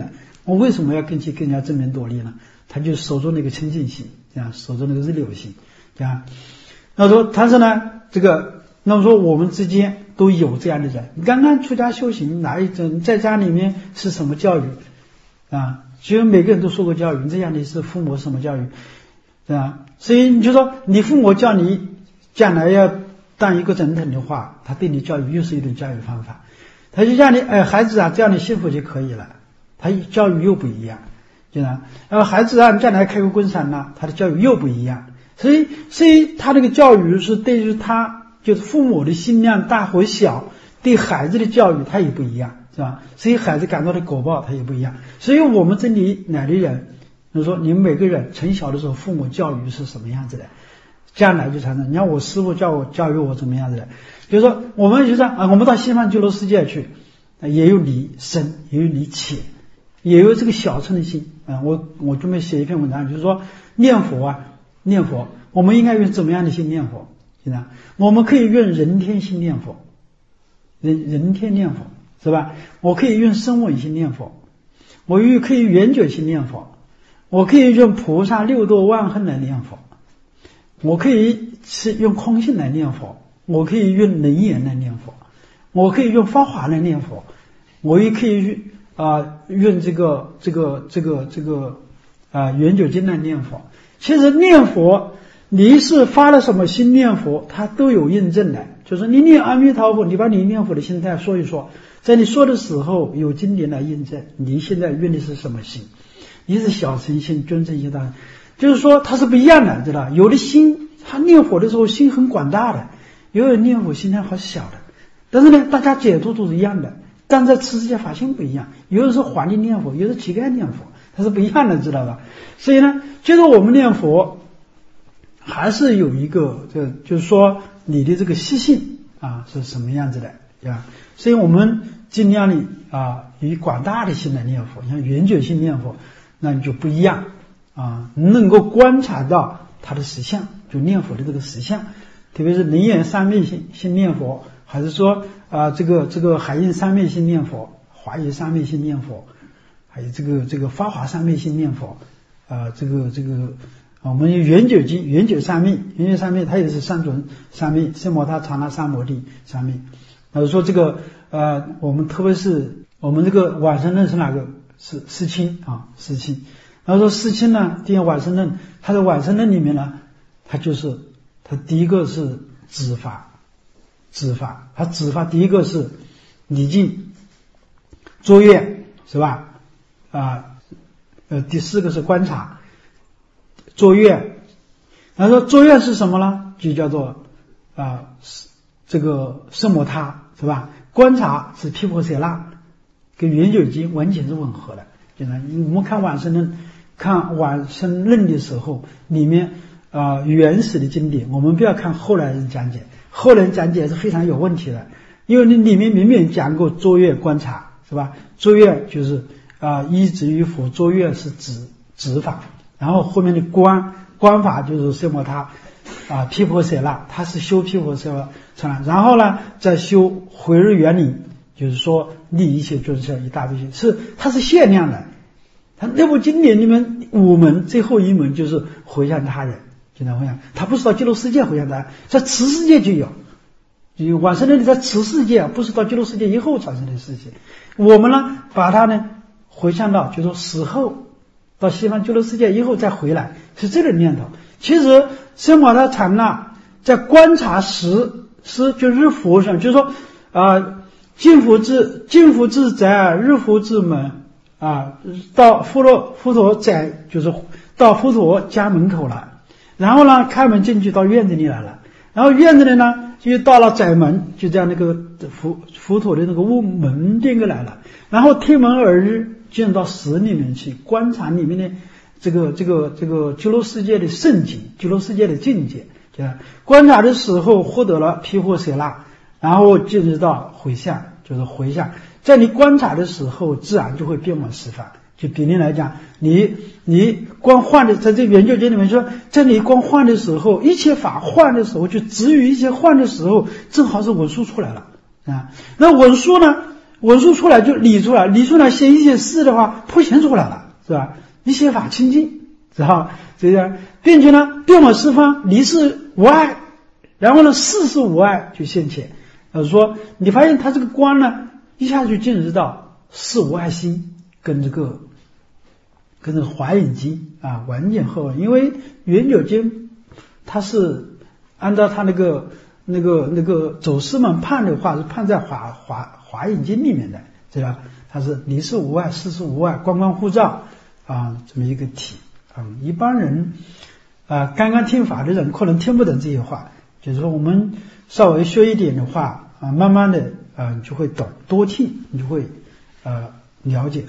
我为什么要跟其更加争名夺利呢？他就守住那个清净心，这样守住那个日流心，这样。那说，但是呢，这个那么说我们之间都有这样的人。你刚刚出家修行，哪一种在家里面是什么教育啊？其实每个人都受过教育，你在家里是父母什么教育，对吧？所以你就说，你父母教你将来要当一个总统的话，他对你教育又是一种教育方法。他就叫你，哎，孩子啊，这样你幸福就可以了。他教育又不一样，对吧？然后孩子啊，你将来开个工厂呢，他的教育又不一样。所以，所以他这个教育是对于他就是父母的心量大或小，对孩子的教育他也不一样，是吧？所以孩子感到的果报他也不一样。所以我们这里哪里人，就是说你们每个人从小的时候父母教育是什么样子的，将来就产生。你看我师父教我教育我怎么样子的，就是说我们就说啊，我们到西方极乐世界去，也有离深，也有离浅，也有这个小乘的心啊。我我准备写一篇文章，就是说念佛啊，念佛我们应该用怎么样的心念佛？现在我们可以用人天心念佛，人人天念佛是吧？我可以用声闻心念佛，我又可以缘觉心念佛，我可以用菩萨六度万恨来念佛，我可以是用空性来念佛，我可以用能言来念佛，我可以用法华来念佛，我也可以啊、呃、用这个这个这个这个啊缘觉经来念佛。其实念佛，你是发了什么心念佛，它都有印证的。就是你念阿弥陀佛，你把你念佛的心态说一说，在你说的时候有经典来印证你现在用的是什么心，你是小乘心、中乘心大，就是说它是不一样的，知道？有的心他念佛的时候心很广大的，有人念佛心态好小的，但是呢，大家解读都是一样的，但在持世界法性不一样，有的是皇帝念佛，有的是乞丐念佛，它是不一样的，知道吧？所以呢，就是我们念佛还是有一个，这就是说你的这个习性啊是什么样子的啊？所以我们尽量的啊以广大的心来念佛，像缘觉心念佛，那你就不一样啊，能够观察到它的实相，就念佛的这个实相，特别是能言三昧心心念佛，还是说啊这个这个海印三昧心念佛，华严三昧心念佛，还有这个这个法华三昧心念佛。啊，这个这个，我们缘觉经、缘觉三昧、缘觉三昧，它也是三种三昧，奢摩他、刹那、三摩地三昧。呃，说这个呃，我们特别是我们这个往生论是哪个？是世亲啊，世亲。然后说世亲呢，第一往生论，它的往生论里面呢，它就是它第一个是止法，止法，它止法第一个是礼敬、作愿，是吧？啊。呃，第四个是观察、作愿。然后说作愿是什么呢？就叫做啊、呃，这个奢摩他，是吧？观察是毗婆舍那，跟缘觉经完全是吻合的。就呢，我们看往生论，看往生论的时候，里面啊、呃、原始的经典，我们不要看后来人讲解，后来人讲解是非常有问题的，因为你里面明明讲过作愿观察，是吧？作愿就是啊，依止于佛，作愿是指指法，然后后面的观观法就是奢摩他啊，毗婆舍那，他是修毗婆舍那，然后呢再修回日圆理，就是说利一切众生以大悲心，是它是限量的。他那部经典里面五门最后一门就是回向他人，经常回向，他不是到极乐世界回向他人，在此世界就有。有往生论在此世界，不是到极乐世界以后产生的事情。我们呢，把它呢回向到，就是说死后到西方极乐世界以后再回来，是这个念头。其实奢摩他禅那在观察时是就日佛上，就是说啊、呃，净福自净福自在，日福自门啊，到佛陀佛陀在就是到佛陀家门口了，然后呢开门进去到院子里来了，然后院子里呢就到了窄门，就在那个佛佛陀的那个屋门这个来了，然后推门而入，进到室里面去观察里面的这个这个这个极乐世界的圣境，极乐世界的境界。观察的时候获得了毗婆舍那，然后进入到回向，就是回向。在你观察的时候，自然就会变往十方。就比例来讲，你你光换的，在这研究经里面说，在你光换的时候，一切法换的时候，就止于一切换的时候，正好是文殊出来了啊。那文殊呢， 文殊出来就理出来，理出来显一切事的话，普显出来了，是吧？一切法清净，知道这样，并且呢，遍满四方，离事无碍，然后呢，事事无碍就现前。呃，说你发现他这个观呢，一下就进入到事无碍心，跟这个跟这个华严经啊完全合完，因为圆觉经它是按照他那个那个那个走师们判的话，是判在华华华严经里面的，对吧？它是离事无碍，事事无碍，观观互照啊，这么一个体啊。一般人啊，刚刚听法的人可能听不懂这些话，就是说我们稍微学一点的话啊，慢慢的啊，你就会懂，多听你就会呃了解。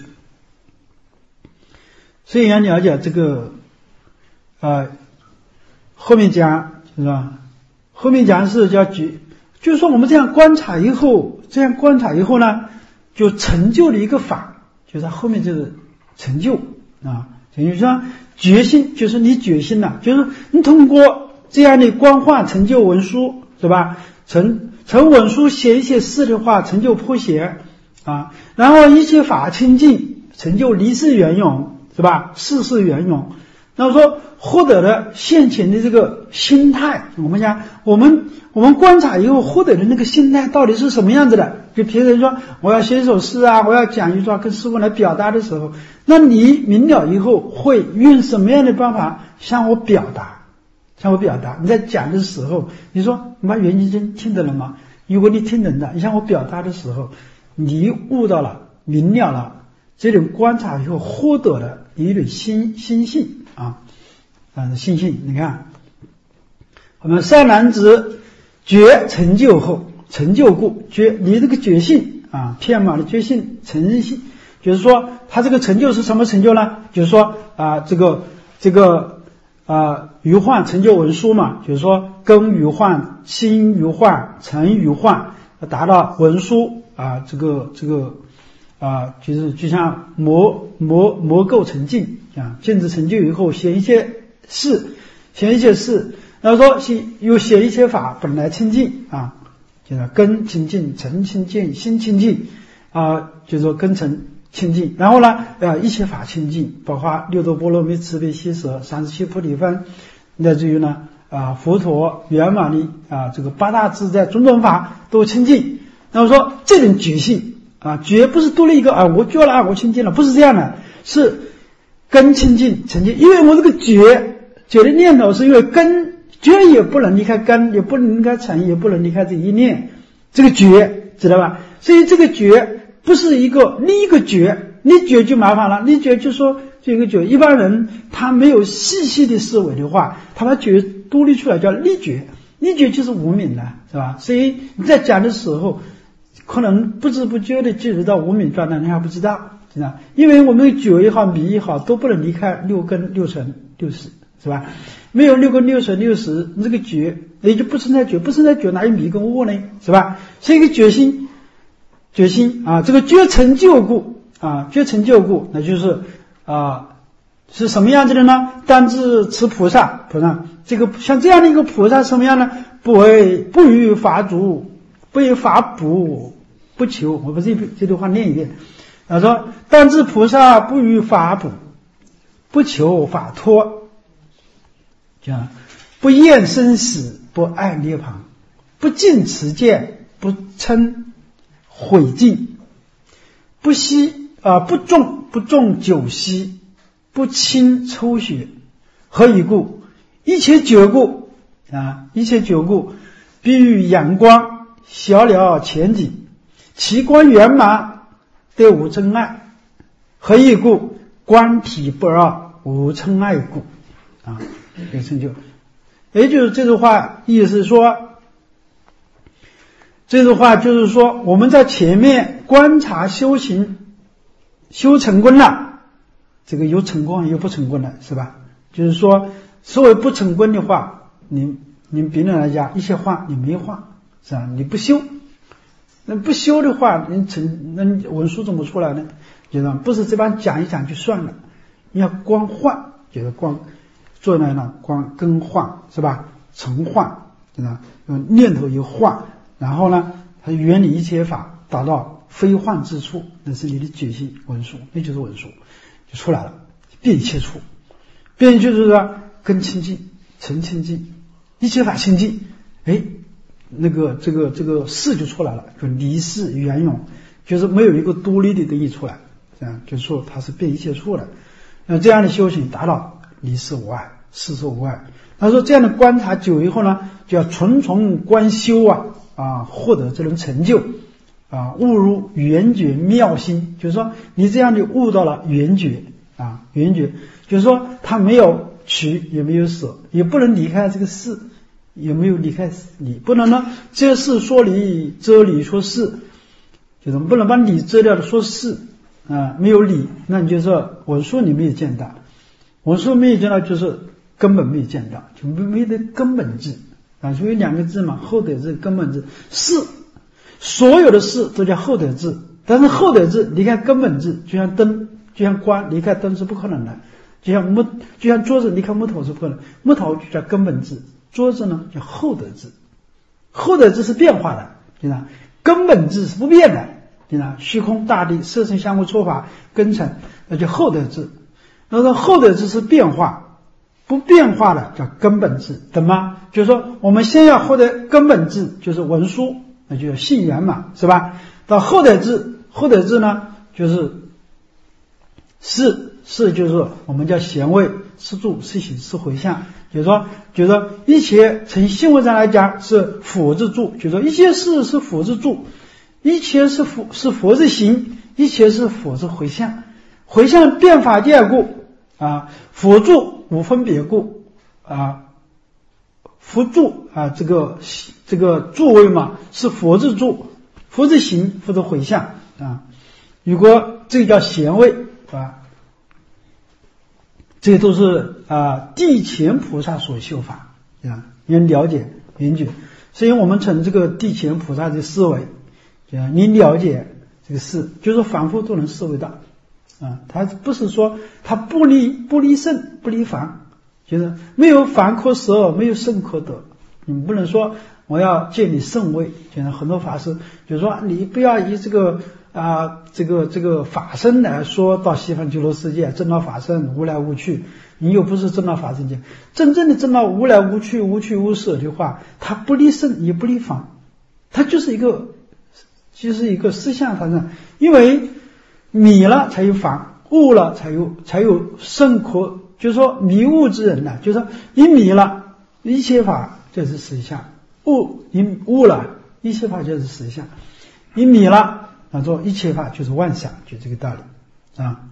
所以要了解这个呃后面讲是吧？后面讲是叫觉，就是说我们这样观察以后，这样观察以后呢，就成就了一个法，就是后面就是成就啊，等于说觉心，就是你觉心了，就是你通过这样的观化成就文殊，是吧？成成文殊显一切事的话，成就普显啊，然后一切法清净，成就离事圆融，是吧？事事圆融。那么说获得了现前的这个心态，我们讲我们我们观察以后获得的那个心态到底是什么样子的？就比如说我要写一首诗啊，我要讲一段跟师父来表达的时候，那你明了以后会用什么样的办法向我表达？向我表达？你在讲的时候，你说你把圆觉经听懂了吗？如果你听懂了，你向我表达的时候，你悟到了明了了这种观察以后获得了一种心心性啊，啊心性。你看我们善男子觉成就后，成就故觉，你这个觉性啊，遍满的觉性成性，就是说他这个成就是什么成就呢？就是说啊这个这个啊于幻成就文殊嘛，就是说根于幻，心于幻，成于幻，达到文殊啊这个这个啊，就是就像魔魔魔垢成净啊，净智成就以后显一切事，显一切事，然后说又显一切法本来清净啊，就是根清净，尘清净，心清净啊，就是说根尘清净，然后呢呃一切法清净，包括六度波罗蜜慈悲喜舍三十七菩提分，乃至于呢啊佛陀圆满的啊这个八大自在种种法都清净。那么说这种觉性啊，觉不是多了一个啊，我觉了，我清净了，不是这样的，是根清净成净。因为我这个觉觉的念头，是因为根觉也不能离开根，也不能离开尘，也不能离开这一念，这个觉知道吧？所以这个觉不是一个另一个觉，你觉就麻烦了，你觉就说这个觉，一般人他没有细细的思维的话，他把觉独立出来叫立觉，立觉就是无明了，是吧？所以你在讲的时候可能不知不觉的进入到无明状态，你还不知道，知道？因为我们觉也好，迷也好，都不能离开六根、六尘、六识，是吧？没有六根、六尘、六识，你这个觉也就不存在觉，不存在觉，哪有迷跟悟呢？是吧？所以一个觉心，觉心啊，这个觉成就故啊，觉成就故，那就是啊，是什么样子的呢？当知持菩萨，菩萨这个像这样的一个菩萨什么样呢？不为不于法主。不以法补不求，我把这这句话念一遍。他说：当知菩萨不于法补，不求法脱，讲不厌生死，不爱涅槃，不尽持戒，不嗔毁净，不惜啊、呃、不重不重酒息，不轻抽血。何以故？一切觉故啊，一切觉故，比喻阳光。小了前景，其观圆满，得无真爱。何以故？观体不二，无嗔爱故啊，有成就。也就是这句话意思是说，这句话就是说，我们在前面观察修行，修成功了，这个有成功有不成功的，是吧？就是说，所谓不成功的话，你你别人来讲一些话你没话。是吧？你不修，那不修的话，你成那文殊怎么出来呢？就是不是这帮讲一讲就算了，你要光换，就是光做那样光更换，是吧？成换，对吧？用念头一换，然后呢，它原理一切法达到非幻之处，那是你的觉性文殊，那就是文殊就出来了。遍一切处，遍一切处就是说根清净，尘清净，一切法清净，哎，那个这个这个事就出来了，就离事圆融，就是没有一个多离的东西出来，这样就说它是遍一切处的。那这样的修行达到离事无碍，事事无碍。他说这样的观察久以后呢，就要重重观修啊啊，获得这种成就啊，悟入圆觉妙心，就是说你这样的悟到了圆觉啊，圆觉就是说他没有取也没有舍，也不能离开这个事，也没有离开理，不能呢遮事说理，遮理说事，就是不能把理遮掉的说事啊，没有理，那你就说我说你没有见到，我说没有见到就是根本没有见到，就没有的根本智啊，所以两个字嘛，后得智根本智，事所有的事都叫后得智，但是后得智离开根本智，就像灯，就像光离开灯是不可能的，就像木，就像桌子离开木头是不可能，木头就叫根本智，桌子呢叫后得智，后得智是变化的，对吧？根本智是不变的，对吧？虚空大地色声香味触法根尘，那叫后得智。那么后得智是变化，不变化的叫根本智，懂吗？就是说我们先要获得根本智，就是文殊，那就叫性圆满，是吧？到后得智，后得智呢就是是是就是我们叫贤位，是住是行是回向，就是说就是说一切从性位上来讲是佛之住，就是说一切事是佛之住，一切是佛是佛之行，一切是佛之回向，回向变法界故啊，佛住无分别故啊，佛住啊这个这个住位嘛是佛之住，佛之行，佛之回向啊，如果这个叫贤位啊，这些都是啊地前菩萨所修法啊，要了解圆觉，所以我们从这个地前菩萨的思维啊，你了解这个事，就是反复都能思维到啊，他不是说他不离不离圣不离凡，就是没有凡可舍，没有圣可得，你不能说我要建立圣位，现在很多法师就是说你不要以这个啊，这个这个法身来说到西方极乐世界，证到法身无来无去，你又不是证到法身界，真正的证到无来无去无去无舍的话，它不离圣也不离凡，它就是一个就是一个思想法上，因为迷了才有凡，悟了才有才有圣可，就是说迷悟之人呢，就是说你迷了一切法就是实相，悟你悟了一切法就是实相，你迷了他说一切法就是妄想，就这个道理啊。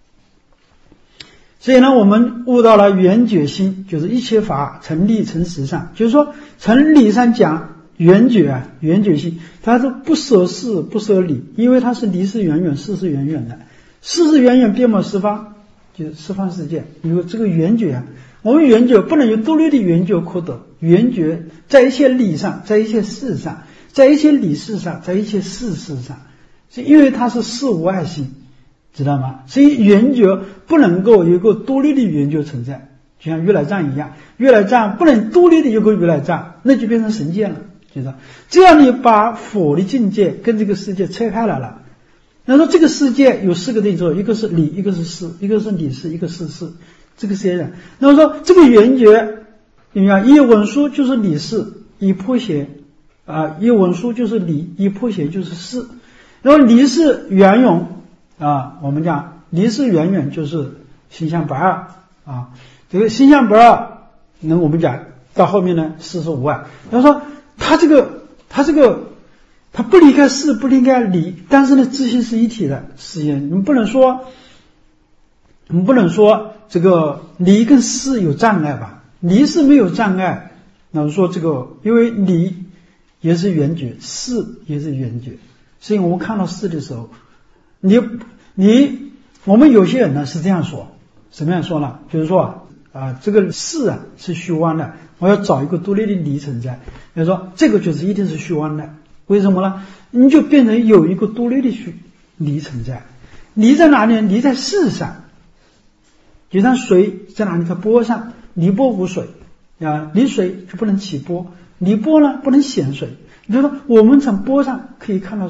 所以呢，我们悟到了圆觉心，就是一切法成理成实上，就是说从理上讲圆觉啊，圆觉心，它是不舍事不舍理，因为它是离事远远，事事远远的，事事远远遍满十方，就是十方世界。有这个圆觉啊，我们圆觉不能有多虑的圆觉可得，圆觉在一切理上，在一切事上，在一切理事上，在一切事事上。是因为它是事无碍心，知道吗？所以圆觉不能够有一个多虑的圆觉存在，就像如来藏一样，如来藏不能多虑的有个如来藏，那就变成神界了，知道？这样你把佛的境界跟这个世界拆开来了。那说这个世界有四个对象，一个是理，一个是事，一个是理事，一个是事，这个世界上。那么说这个圆觉，你看一文殊就是理事，一破邪啊，一文殊就是理，一破邪就是事。然后离事圆融啊，我们讲离事圆圆就是心相不二啊，这个心相不二，那我们讲到后面呢，事事无碍。他说他这个他这个他不离开事，不离开理，但是呢，自性是一体的实验。你们不能说，你们不能说这个理跟事有障碍吧？理是没有障碍，那我说这个，因为理也是圆觉，事也是圆觉。所以我们看到事的时候，你你我们有些人呢是这样说，什么样说呢？就是说啊，这个事啊是虚妄的，我要找一个独立的理存在。比如说这个就是一定是虚妄的，为什么呢？你就变成有一个独立的虚理存在。理在哪里？理在事上，就像水在哪里？在波上，离波无水啊，离水就不能起波，离波呢不能显水。你就说我们从波上可以看到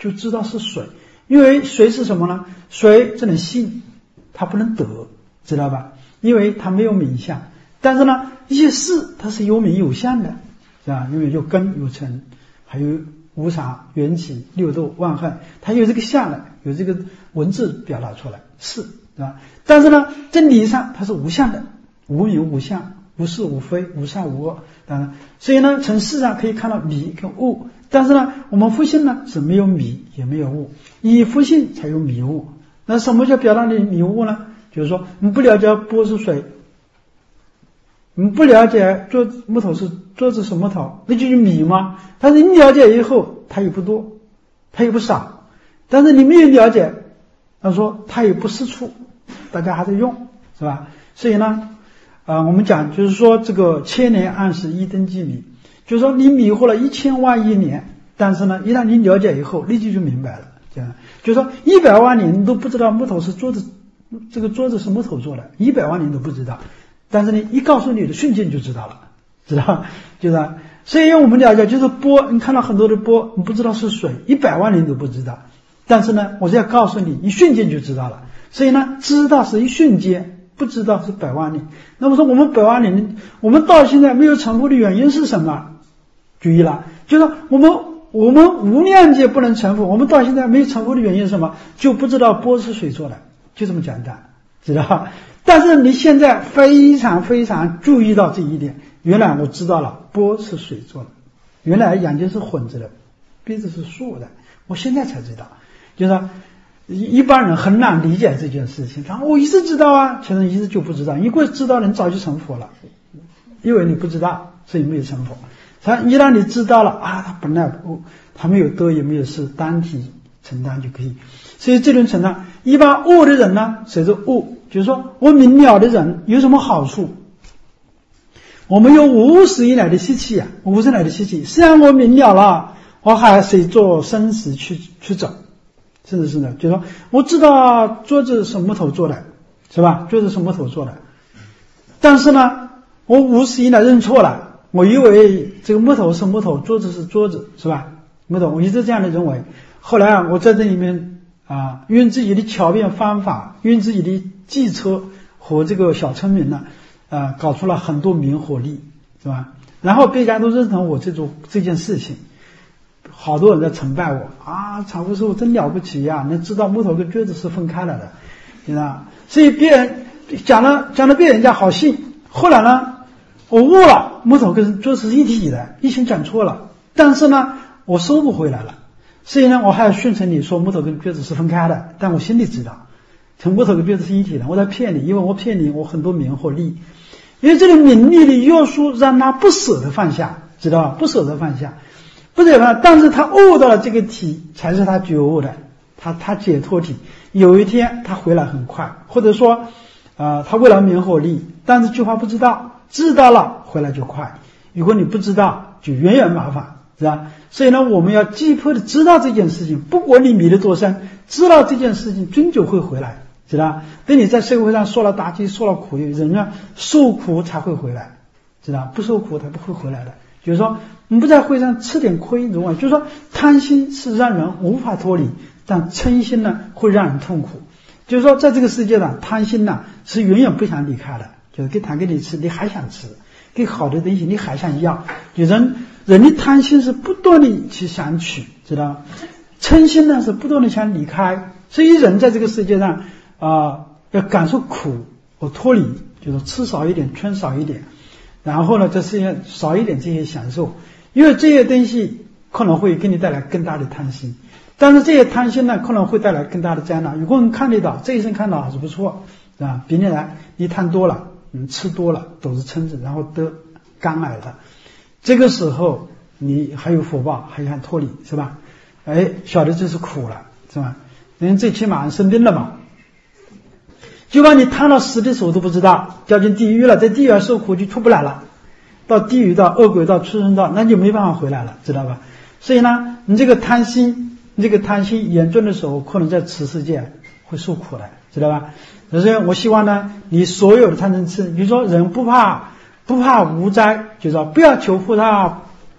就知道是水，因为水是什么呢？水只能信，它不能得，知道吧？因为它没有名相。但是呢，一些事它是有名有相的，是吧？因为有根有尘，还有无常、缘起、六度、万恨，它有这个相的，有这个文字表达出来，是，是吧？但是呢，在理上它是无相的，无名无相，无是无非，无善无恶，当然，所以呢，从事上可以看到迷跟悟。但是呢，我们复性呢是没有迷也没有悟，以复性才有迷悟。那什么叫表达的迷悟呢？就是说，你不了解波是水，你不了解桌木头是桌子是木头，那就是迷吗？但是你了解以后，它也不多，它也不少。但是你没有了解，他说它也不四处，大家还在用，是吧？所以呢，啊、呃，我们讲就是说这个千年暗示一灯即迷，就是说你迷惑了一千万亿年，但是呢，一旦你了解以后，立即就明白了。这样，就是说一百万年你都不知道木头是桌子，这个桌子是木头做的，一百万年都不知道。但是呢，一告诉你的瞬间就知道了，知道？就是，所以我们了解就是波，你看到很多的波，你不知道是水，一百万年都不知道。但是呢，我是要告诉你，一瞬间就知道了。所以呢，知道是一瞬间，不知道是百万年。那么说我们百万年，我们到现在没有成佛的原因是什么？注意了，就是说我们我们无量劫不能成佛，我们到现在没有成佛的原因是什么？就不知道波是水做的，就这么简单，知道？但是你现在非常非常注意到这一点，原来我知道了波是水做的，原来眼睛是混着的，鼻子是竖的，我现在才知道。就是一般人很难理解这件事情，他说我一直知道啊，其实一直就不知道，因为知道人早就成佛了，因为你不知道，所以没有成佛。他一旦你知道了啊，他本来不，他没有得也没有失，单体承担就可以。所以这种承担，一般悟的人呢，随着悟，就是说我明了的人有什么好处？我们有无始以来的习气啊，无始以来的习气。虽然我明了了，我还随着生死去去走，是的，是的，就是说我知道桌子是木头做的，是吧？桌子是木头做的，但是呢，我无始以来认错了。我以为这个木头是木头，桌子是桌子，是吧？木头，我一直这样的认为。后来啊，我在这里面啊，用自己的巧辩方法，用自己的计策和这个小聪明呢，啊，搞出了很多名和利，是吧？然后别家都认同我这种这件事情，好多人在崇拜我啊，常福师傅真了不起呀、啊，能知道木头跟桌子是分开了的，知道？所以别人讲了讲了别人家好信，后来呢？我悟了，木头跟桌子是一体的，以前讲错了，但是呢，我收不回来了。所以呢，我还要训成你说木头跟桌子是分开的，但我心里知道，从木头跟桌子是一体的，我在骗你，因为我骗你，我很多名和利，因为这个名利的约束让他不舍得放下，知道吧？不舍得放下，不舍得放下，但是他悟到了这个体，才是他觉悟的，他他解脱体。有一天他回来很快，或者说，呃，他为了名和利，但是句话不知道。知道了回来就快，如果你不知道就远远麻烦，是吧？所以呢，我们要急迫的知道这件事情，不管你迷得多深，知道这件事情终究会回来，知道？等你在社会上受了打击受了苦，人啊受苦才会回来，知道？不受苦他不会回来的。就是说你不在会上吃点亏，容易，就是说贪心是让人无法脱离，但嗔心呢会让人痛苦。就是说在这个世界上，贪心呢是远远不想离开的，就是给他给你吃，你还想吃，给好的东西你还想要。有人人的贪心是不断的去想取，知道吗？嗔心呢是不断的想离开。所以人在这个世界上啊、呃，要感受苦和脱离，就是吃少一点，穿少一点，然后呢，这世界少一点这些享受，因为这些东西可能会给你带来更大的贪心。但是这些贪心呢，可能会带来更大的灾难。如果你看得到，这一生看到还是不错，是吧？比你来，你贪多了，你吃多了都是嗔子，然后得肝癌了。这个时候你还有福报，还想脱离，是吧？哎，晓得这是苦了，是吧？人最起码生病了嘛，就把你贪到死的时候都不知道，掉进地狱了，在地狱受苦就出不来了，到地狱到恶鬼到畜生道，那就没办法回来了，知道吧？所以呢，你这个贪心。你这个贪心严重的时候，可能在此世界会受苦的，知道吧？所以我希望呢，你所有的贪嗔痴，比如说人不怕不怕无灾，就是说不要求菩萨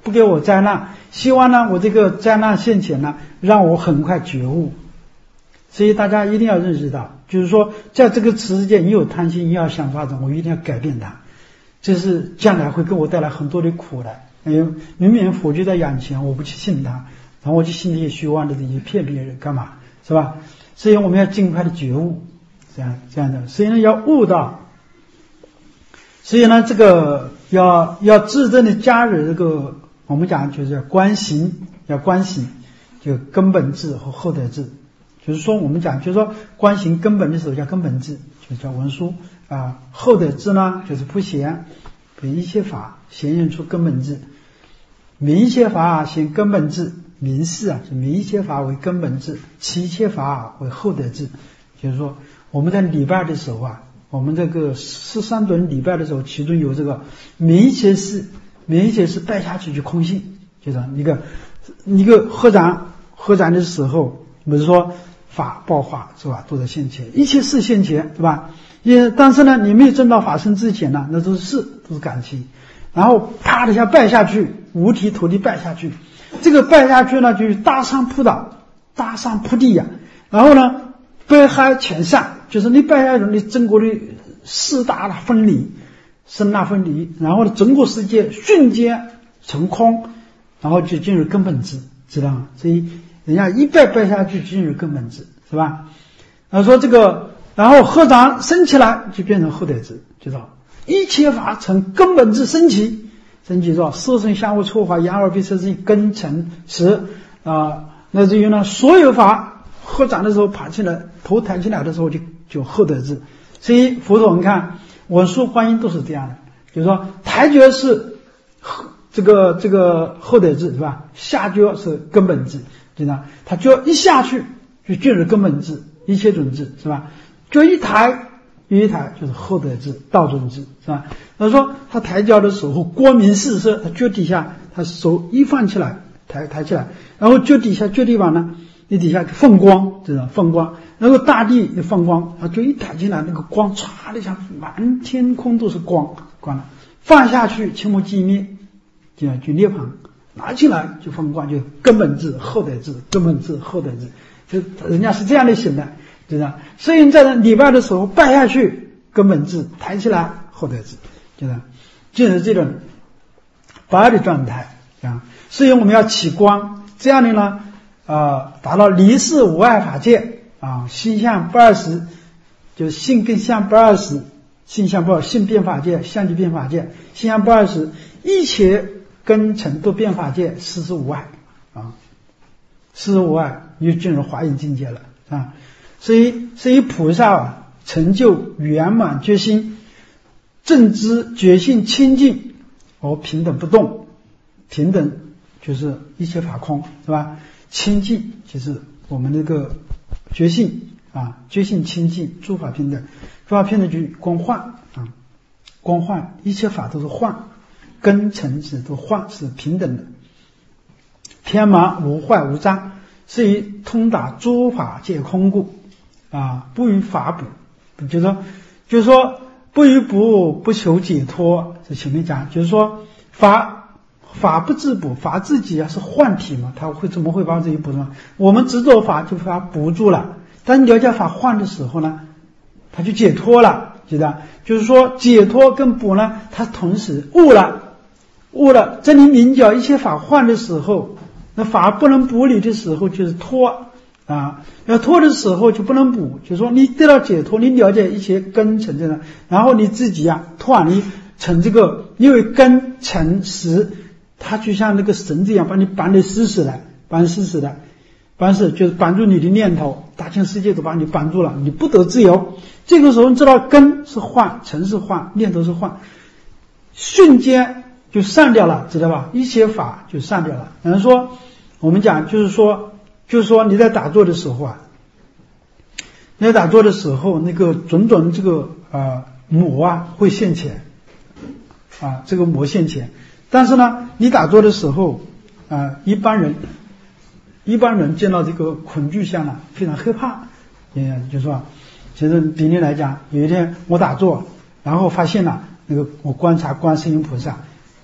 不给我灾难，希望呢我这个灾难现前呢让我很快觉悟。所以大家一定要认识到，就是说在这个世界你有贪心，你要想发展，我一定要改变它，这是将来会给我带来很多的苦的。哎，明明佛就在眼前，我不去信他，然后我去信这些虚妄的这些骗别人干嘛，是吧？所以我们要尽快的觉悟，这样这样的，所以呢要悟到，所以呢这个要要自证的加入这个我们讲就是观行，要观行，就根本智和后得智。就是说我们讲就是说观行根本的时候叫根本智，就叫文殊啊，后得智呢就是普贤，普一切法显现出根本智，明一切法显根本智，明示啊是明一切法为根本智，其一切法为后得智。就是说我们在礼拜的时候啊，我们这个十三轮礼拜的时候，其中有这个明一切事，明一切事拜下去就空性，就是一个一个合掌合掌的时候，比如说法报化是吧，都在现前，一切事现前，对吧？也但是呢，你没有证到法身之前呢，那都是事，都是感情。然后啪的一下拜下去，五体投地拜下去，这个拜下去呢，就是大上扑倒，大上扑地呀、啊。然后呢，背海前上，就是你拜下去，你整个的四大的分离，声纳分离，然后整个世界瞬间成空，然后就进入根本智，知道吗？所以人家一拜拜下去进入根本智，是吧？然后说这个，然后合掌升起来就变成后得智，知道一切法成根本智升起，升起说色声香味触法眼耳鼻舌身意根尘识啊，那至于呢所有法合掌的时候爬起来，头抬起来的时候就就后得智。所以佛陀你看文殊观音都是这样的，就是说抬脚是这个这个后得智是吧？下脚是根本智，知道他脚一下去就进入根本智，一切准智是吧？脚一抬一抬就是后得智道准智是吧？他说他抬脚的时候光明四射，他脚底下他手一放起来抬抬起来，然后脚底下脚地方呢，你底下放光，知道放光，然后大地的放光，他就一抬起来，那个光唰的一下，满天空都是光光了，放下去青木寂灭，就就涅槃，拿起来就放光，就根本智后得智，根本智后得智，就人家是这样的行的，知道？所以在礼拜的时候拜下去根本智，抬起来后得智，知道？就是这种八的状态啊。所以我们要起光，这样的呢，呃，达到离世无碍法界啊，心相不二实，就是性跟相不二实，性相不二，性变法界，相即变法界，性相不二实，一切根尘都变法界，实是无碍啊，实是无碍，又进入华严境界了啊。所以，所以菩萨啊，成就圆满觉心，正知觉性清净而平等不动，平等就是一切法空，是吧？清净就是我们那个觉性啊，觉性清净，诸法平等，诸法平等就是光幻啊，光幻，一切法都是幻，根尘是都幻，是平等的，偏盲无坏无障，是以通达诸法皆空故啊，不于法补，就是说，就是说不于补，不求解脱。这前面讲，就是说法。法不自补，法自己啊是幻体嘛，他会怎么会把自己补呢？我们执着法就把它补住了，当了解法幻的时候呢，他就解脱了，知道？就是说解脱跟补呢，它同时悟了，悟了。这里明了一切法幻的时候，那法不能补你的时候就是脱啊，要脱的时候就不能补，就是说你得到解脱，你了解一切根尘的，然后你自己啊脱离成这个，因为根尘识。它就像那个绳子一样，把你绑得死死的，绑死死的，绑死就是绑住你的念头，大千世界都把你绑住了，你不得自由。这个时候你知道根是幻，尘是幻，念头是幻，瞬间就散掉了，知道吧？一切法就散掉了。有人说，我们讲就是说，就是说你在打坐的时候啊，你在打坐的时候，那个种种这个呃魔啊会现前啊，这个魔现前。但是呢，你打坐的时候，啊、呃，一般人，一般人见到这个恐惧相呢，非常害怕。嗯，就是说，其实比例来讲，有一天我打坐，然后发现了那个我观察观世音菩萨，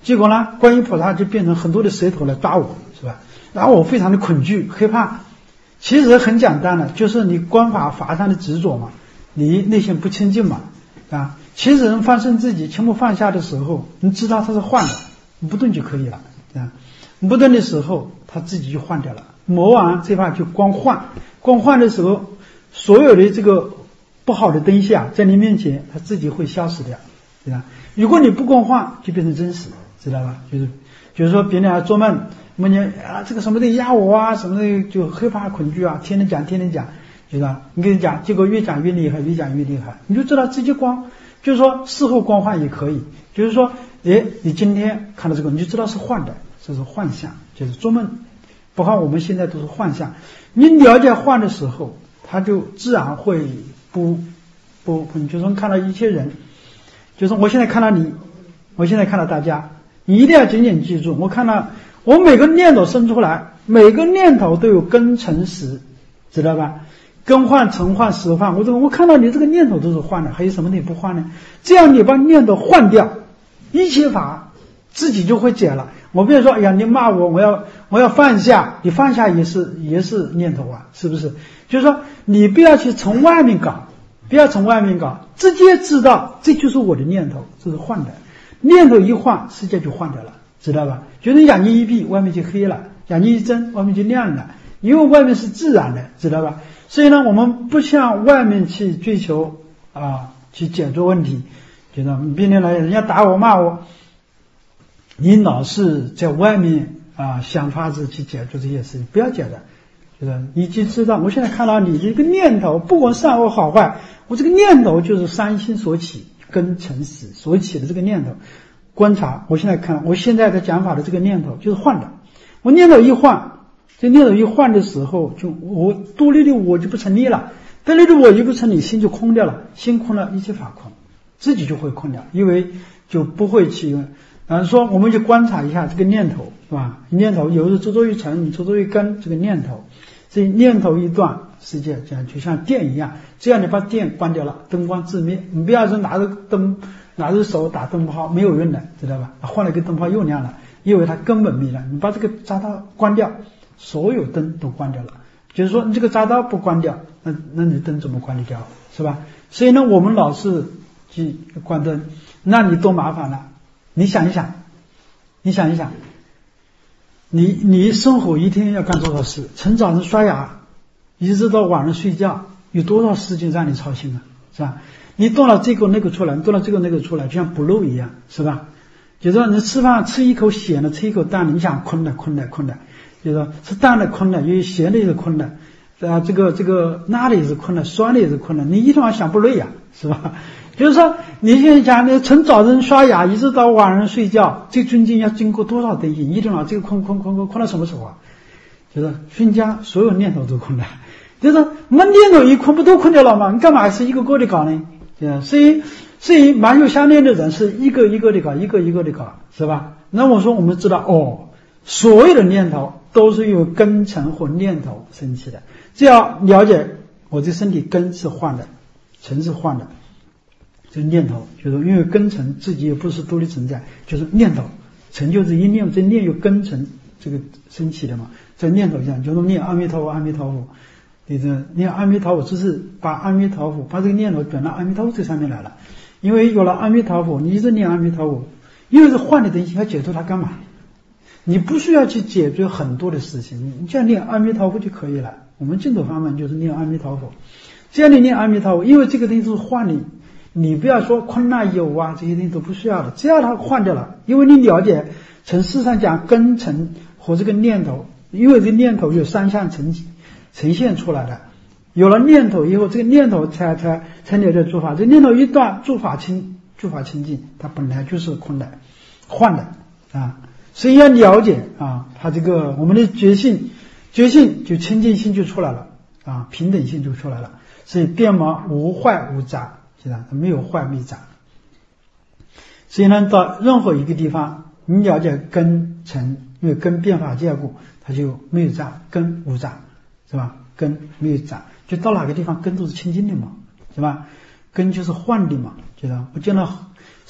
结果呢，观音菩萨就变成很多的舌头来抓我，是吧？然后我非常的恐惧害怕。其实很简单的，就是你观法法上的执着嘛，你内心不清净嘛，啊，其实人发生自己全部放下的时候，你知道它是幻的，你不动就可以了，啊，你不动的时候，它自己就换掉了。魔王这块就光幻，光幻的时候，所有的这个不好的东西啊，在你面前，它自己会消失掉，对吧？如果你不光幻，就变成真实，知道吧？就是就是说，别人要做梦。梦见啊，这个什么的压我啊，什么的就害怕恐惧啊，天天讲天天讲，知道？你跟你讲，结果越讲越厉害，越讲越厉害，你就知道自己光，就是说事后光幻也可以，就是说，哎，你今天看到这个，你就知道是幻的，这是幻象，就是做梦，包括我们现在都是幻象。你了解幻的时候，他就自然会不不，你就说看到一切人，就是我现在看到你，我现在看到大家，你一定要紧紧记住，我看到。我每个念头生出来，每个念头都有根成实，知道吧？根幻成幻实幻，我这我看到你这个念头都是幻的，还有什么你不幻呢？这样你把念头换掉，一切法自己就会解了。我比如说，哎呀，你骂我，我要我要放下，你放下也是也是念头啊，是不是？就是说，你不要去从外面搞，不要从外面搞，直接知道这就是我的念头，这是幻的。念头一换，世界就换掉了。知道吧？就是眼睛一闭，外面就黑了；眼睛一睁，外面就亮了。因为外面是自然的，知道吧？所以呢，我们不向外面去追求啊，去解决问题。觉得别人来，人家打我骂我，你老是在外面啊想法子去解决这些事情，不要解的。就是你就知道，我现在看到你这个念头，不管善恶好坏，我这个念头就是三心所起，跟成实所起的这个念头。观察，我现在看，我现在的讲法的这个念头就是换的。我念头一换，这念头一换的时候，就我独立的我就不成立了，独立的我一不成立，心就空掉了，心空了，一切法空，自己就会空掉，因为就不会去。嗯，说我们就观察一下这个念头，是吧？念头有时著作于尘，你著作于根，这个念头，这念头一断，世界这样就像电一样，这样你把电关掉了，灯光自灭。你不要说拿着灯。拿着手打灯泡没有用的，知道吧？换了个灯泡又亮了，因为它根本没了。你把这个匝道关掉，所有灯都关掉了。就是说，你这个匝道不关掉，那那你灯怎么关得掉？是吧？所以呢，我们老是去关灯，那你多麻烦了。你想一想，你想一想，你你生活一天要干多少事？从早上刷牙，一直到晚上睡觉，有多少事情让你操心啊？是吧？你动了这个那个出来，你动了这个那个出来，就像补漏一样，是吧？就是说你吃饭吃一口咸的，吃一口淡的，你想困的困的困的，就是说吃淡的困的，有咸的也是困的，啊，这个这个辣的也是困的，酸的也是困的，你一天晚上想不累呀，是吧？就是说你现在讲，你从早晨刷牙一直到晚上睡觉，这中间要经过多少东西？一天晚上这个困困困困困到什么时候啊？就是瞬间所有念头都困了，就是我们念头一困不都困掉了吗？你干嘛还是一个个的搞呢？所以，所以蛮有相恋的人是一个一个的搞，一个一个的搞，是吧？那我说我们知道，哦，所有的念头都是由根尘和念头升起的。只要了解我这身体根是换的，尘是换的，这念头就是因为根尘自己也不是独立存在，就是念头，尘就是一念，这念有根尘这个升起的嘛。这念头讲就是念阿弥陀佛，阿弥陀佛。你这念阿弥陀佛，只是把阿弥陀佛把这个念头转到阿弥陀佛这上面来了。因为有了阿弥陀佛，你一直念阿弥陀佛，因为是换的东西，要解脱它干嘛？你不需要去解决很多的事情，你这样念阿弥陀佛就可以了。我们净土法门就是念阿弥陀佛，这样你念阿弥陀佛，因为这个东西是换的，你不要说困难有啊，这些东西都不需要的，只要它换掉了，因为你了解从事上讲根尘和这个念头，因为这个念头有三项成呈现出来的，有了念头以后，这个念头才才才了解诸法。这念头一断，诸法清，诸法清净，它本来就是空的、幻的啊。所以要了解啊，它这个我们的觉性，觉性就清净性就出来了啊，平等性就出来了。所以变盲无坏无杂，是吧？没有坏没杂。所以呢，到任何一个地方，你了解根尘，因为根变法界故，它就没有杂，根无杂。是吧？根没有杂，就到哪个地方根都是清净的嘛，是吧？根就是幻的嘛，知道？我见到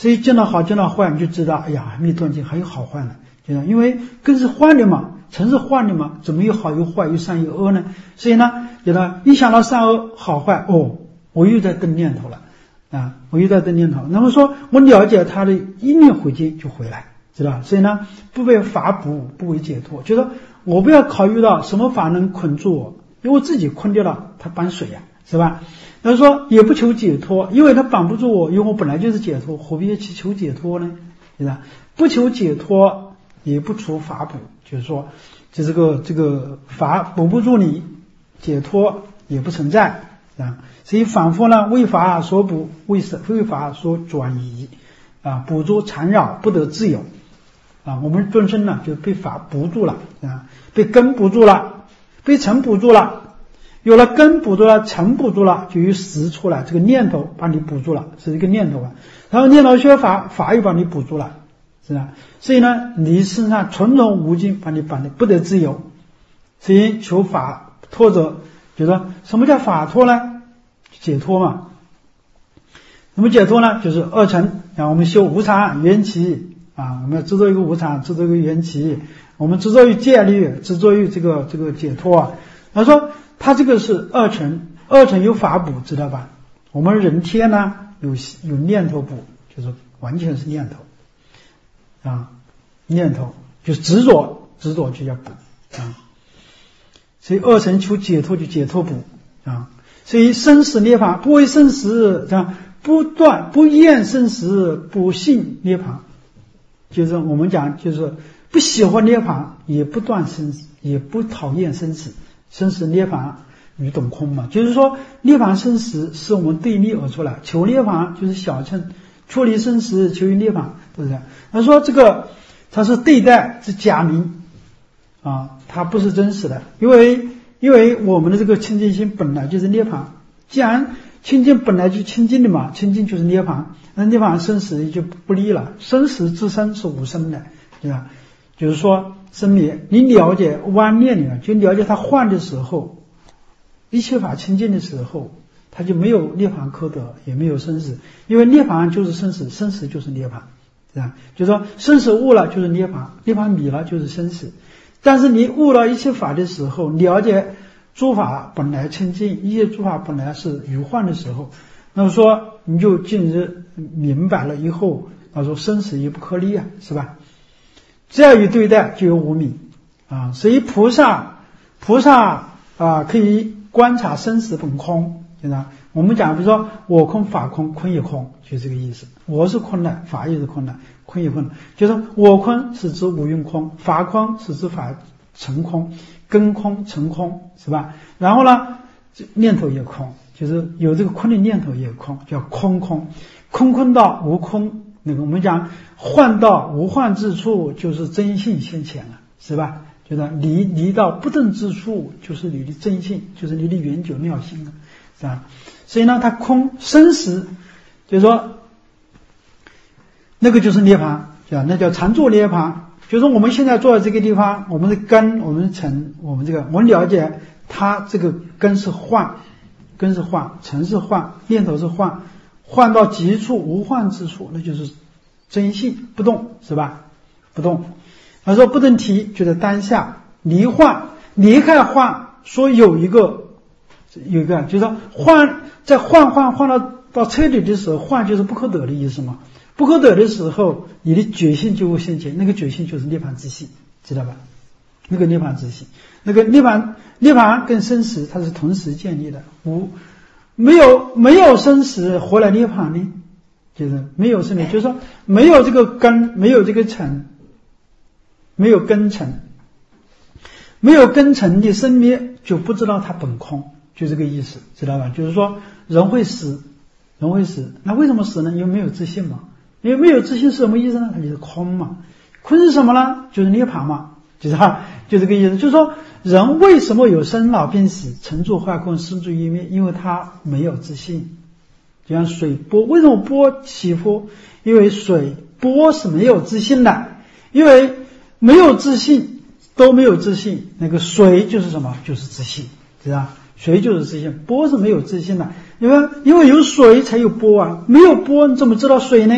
所以见到好见到坏，你就知道，哎呀，密断经还有好坏呢，对吧？因为根是幻的嘛，尘是幻的嘛，怎么有好有坏，有善有恶呢？所以呢，觉得一想到善恶好坏，哦，我又在动念头了啊，我又在动念头。那么说我了解他的一念回境就回来，知道吧？所以呢，不为法补，不为解脱，就是说我不要考虑到什么法能捆住我，因为我自己困掉了，他绑水呀、啊，是吧？他说也不求解脱，因为他绑不住我，因为我本来就是解脱，何必去求解脱呢？是吧？不求解脱，也不求法补，就是说，就这个这个法补不住你，解脱也不存在啊。所以反复呢，为法所补，为为法所转移啊，补住缠绕，不得自由啊。我们众生呢，就被法补住了啊，被根补住了，被尘补住了。有了根补住了，尘补住了，就有识出来，这个念头把你补住了，是一个念头啊。然后念头学法，法又把你补住了，是吧？所以呢，你身上重重无尽把你绑的不得自由。所以求法脱者，就说什么叫法脱呢？解脱嘛。什么解脱呢？就是二乘啊，我们修无常缘起啊，我们要执着一个无常，执着一个缘起，我们执着于戒律，执着于这个这个解脱啊。他说他这个是二乘，二乘有法补，知道吧？我们人天呢有有念头补，就是完全是念头啊，念头就是执着，执着就叫补啊。所以二乘求解脱就解脱补啊。所以生死涅槃不为生死，这样不断不厌生死，不信涅槃，就是我们讲就是不喜欢涅槃，也不断生死，也不讨厌生死。生死涅槃与懂空嘛，就是说涅槃生死是我们对立而出来，求涅槃就是小乘，出离生死求于涅槃，对不对？他说这个他是对待是假名啊，它不是真实的，因为因为我们的这个清净心本来就是涅槃，既然清净本来就清净的嘛，清净就是涅槃，那涅槃生死就不离了，生死之身是无生的，对吧？就是说生灭，你了解观念里面，就了解它幻的时候，一切法清净的时候，它就没有涅槃可得，也没有生死，因为涅槃就是生死，生死就是涅槃，对吧？就是说生死悟了就是涅槃，涅槃迷了就是生死。但是你悟了一切法的时候，了解诸法本来清净，一切诸法本来是虚幻的时候，那么说你就近日明白了以后，他说生死也不可离啊，是吧？这样一对待就有无明啊，所以菩萨菩萨啊可以观察生死本空，对吧？我们讲比如说我空法空空也空，就这个意思。我是空的，法也是空的，空也空的，就是我空是指无用空，法空是指法成空，根空成空，是吧？然后呢，念头也空，就是有这个空的念头也空，叫空空，空空到无空。那个我们讲幻到无幻之处，就是真性现前了，是吧？就是离离到不正之处，就是你的真性，就是你的圆久妙性了，是吧？所以呢，它空生死，就是说那个就是涅槃，是吧？那叫常住涅槃。就是我们现在坐在这个地方，我们的根，我们的尘，我们这个，我们了解它这个根是幻，根是幻，尘是幻，念头是幻。幻到极处无幻之处，那就是真性不动，是吧？不动。他说不能提，就在当下离幻，离开幻，说有一个有一个，就是说幻在幻幻幻到到彻底的时候，幻就是不可得的意思嘛。不可得的时候，你的觉性就会现前，那个觉性就是涅槃之性，知道吧？那个涅槃之性，那个涅槃涅槃跟生死它是同时建立的，无。没有没有生死，何来涅槃呢？就是没有生死，就是说没有这个根，没有这个尘，没有根尘，没有根尘的生灭，就不知道它本空，就这个意思，知道吧？就是说人会死，人会死，那为什么死呢？因为没有自信嘛。因为没有自信是什么意思呢？它就是空嘛。空是什么呢？就是涅槃嘛，就是哈，就这个意思。就是说人为什么有生老病死、成住坏空、生住异灭？因为他没有自信。就像水波，为什么波起伏？因为水波是没有自信的，因为没有自信，都没有自信。那个水就是什么？就是自信，知道吧？水就是自信，波是没有自信的，因为因为有水才有波啊，没有波你怎么知道水呢？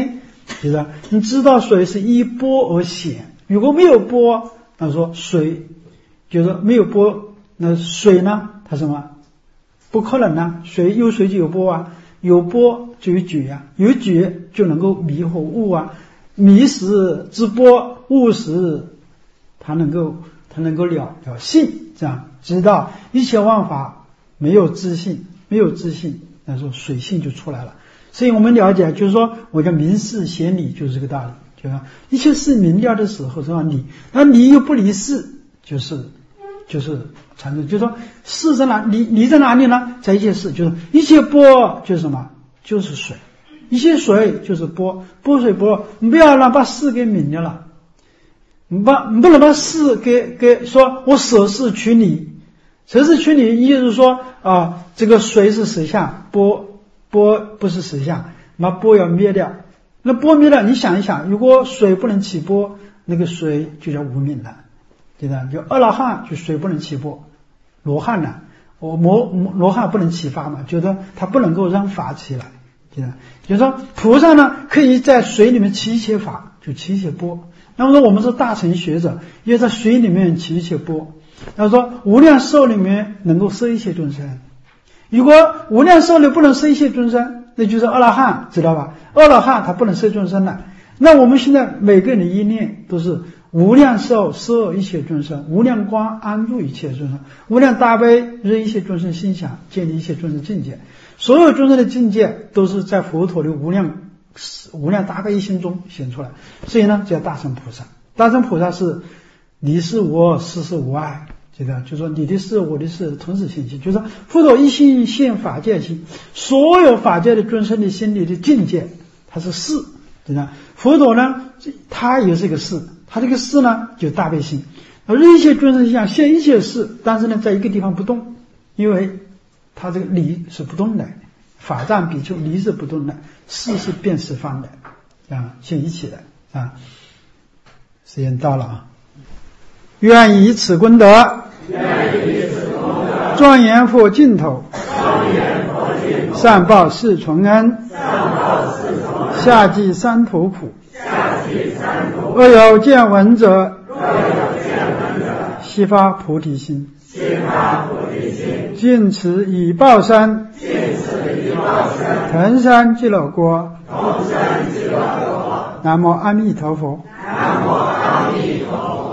对吧？你知道水是依波而显，如果没有波，那说水就是没有波，那水呢？它什么？不可能啊！水有水就有波啊，有波就有举啊，有举就能够迷惑物啊，迷时之波，悟时它能够它能够了了性，这样知道一切万法没有自性，没有自性，那说水性就出来了。所以我们了解，就是说我叫明事显理，就是这个道理，就是一切事明了的时候，是吧？理，那理又不离事，就是就是传承，就是说事在哪，理理在哪里呢？在一切事，就是一切波就是什么？就是水，一切水就是波，波水波，你不要让把事给泯掉了，你把你不能把事给给说我舍事取理，舍事取理，意思是说啊，这个水是实相，波波不是实相，那波要灭掉，那波灭了，你想一想，如果水不能起波，那个水就叫无明了，对吧？就阿罗汉就水不能起波，罗汉呢，我摩罗汉不能起法嘛，觉得他不能够让法起来，对吧？就是说菩萨呢可以在水里面起一些法，就起一些波。那么说我们是大乘学者，也在水里面起一些波。那么说无量寿里面能够摄一切众生，如果无量寿里不能摄一切众生，那就是阿罗汉，知道吧？阿罗汉他不能摄众生了。那我们现在每个人的意念都是无量寿摄一切众生，无量光安住一切众生，无量大悲热一切众生心想，建立一切众生境界。所有众生的境界都是在佛陀的无量无量大悲心中显出来，所以呢叫大乘菩萨。大乘菩萨是你是我，事是无碍，记得就是说你的事我的事同时现起，就是说佛陀一心现法界心，所有法界的众生的心理的境界它是事，对吧？佛陀呢他也是一个事，他这个事呢就大悲心，而一切众生想现一切事，但是呢在一个地方不动，因为他这个理是不动的，法藏比丘理是不动的，事是变十方的啊，现一起的啊。时间到了啊，愿以此功德，庄严佛净土，上报四重恩，下济三途苦。若有见闻者，悉发菩提心，尽此以报身，腾山极乐国。南无阿弥陀佛。南无阿弥陀佛。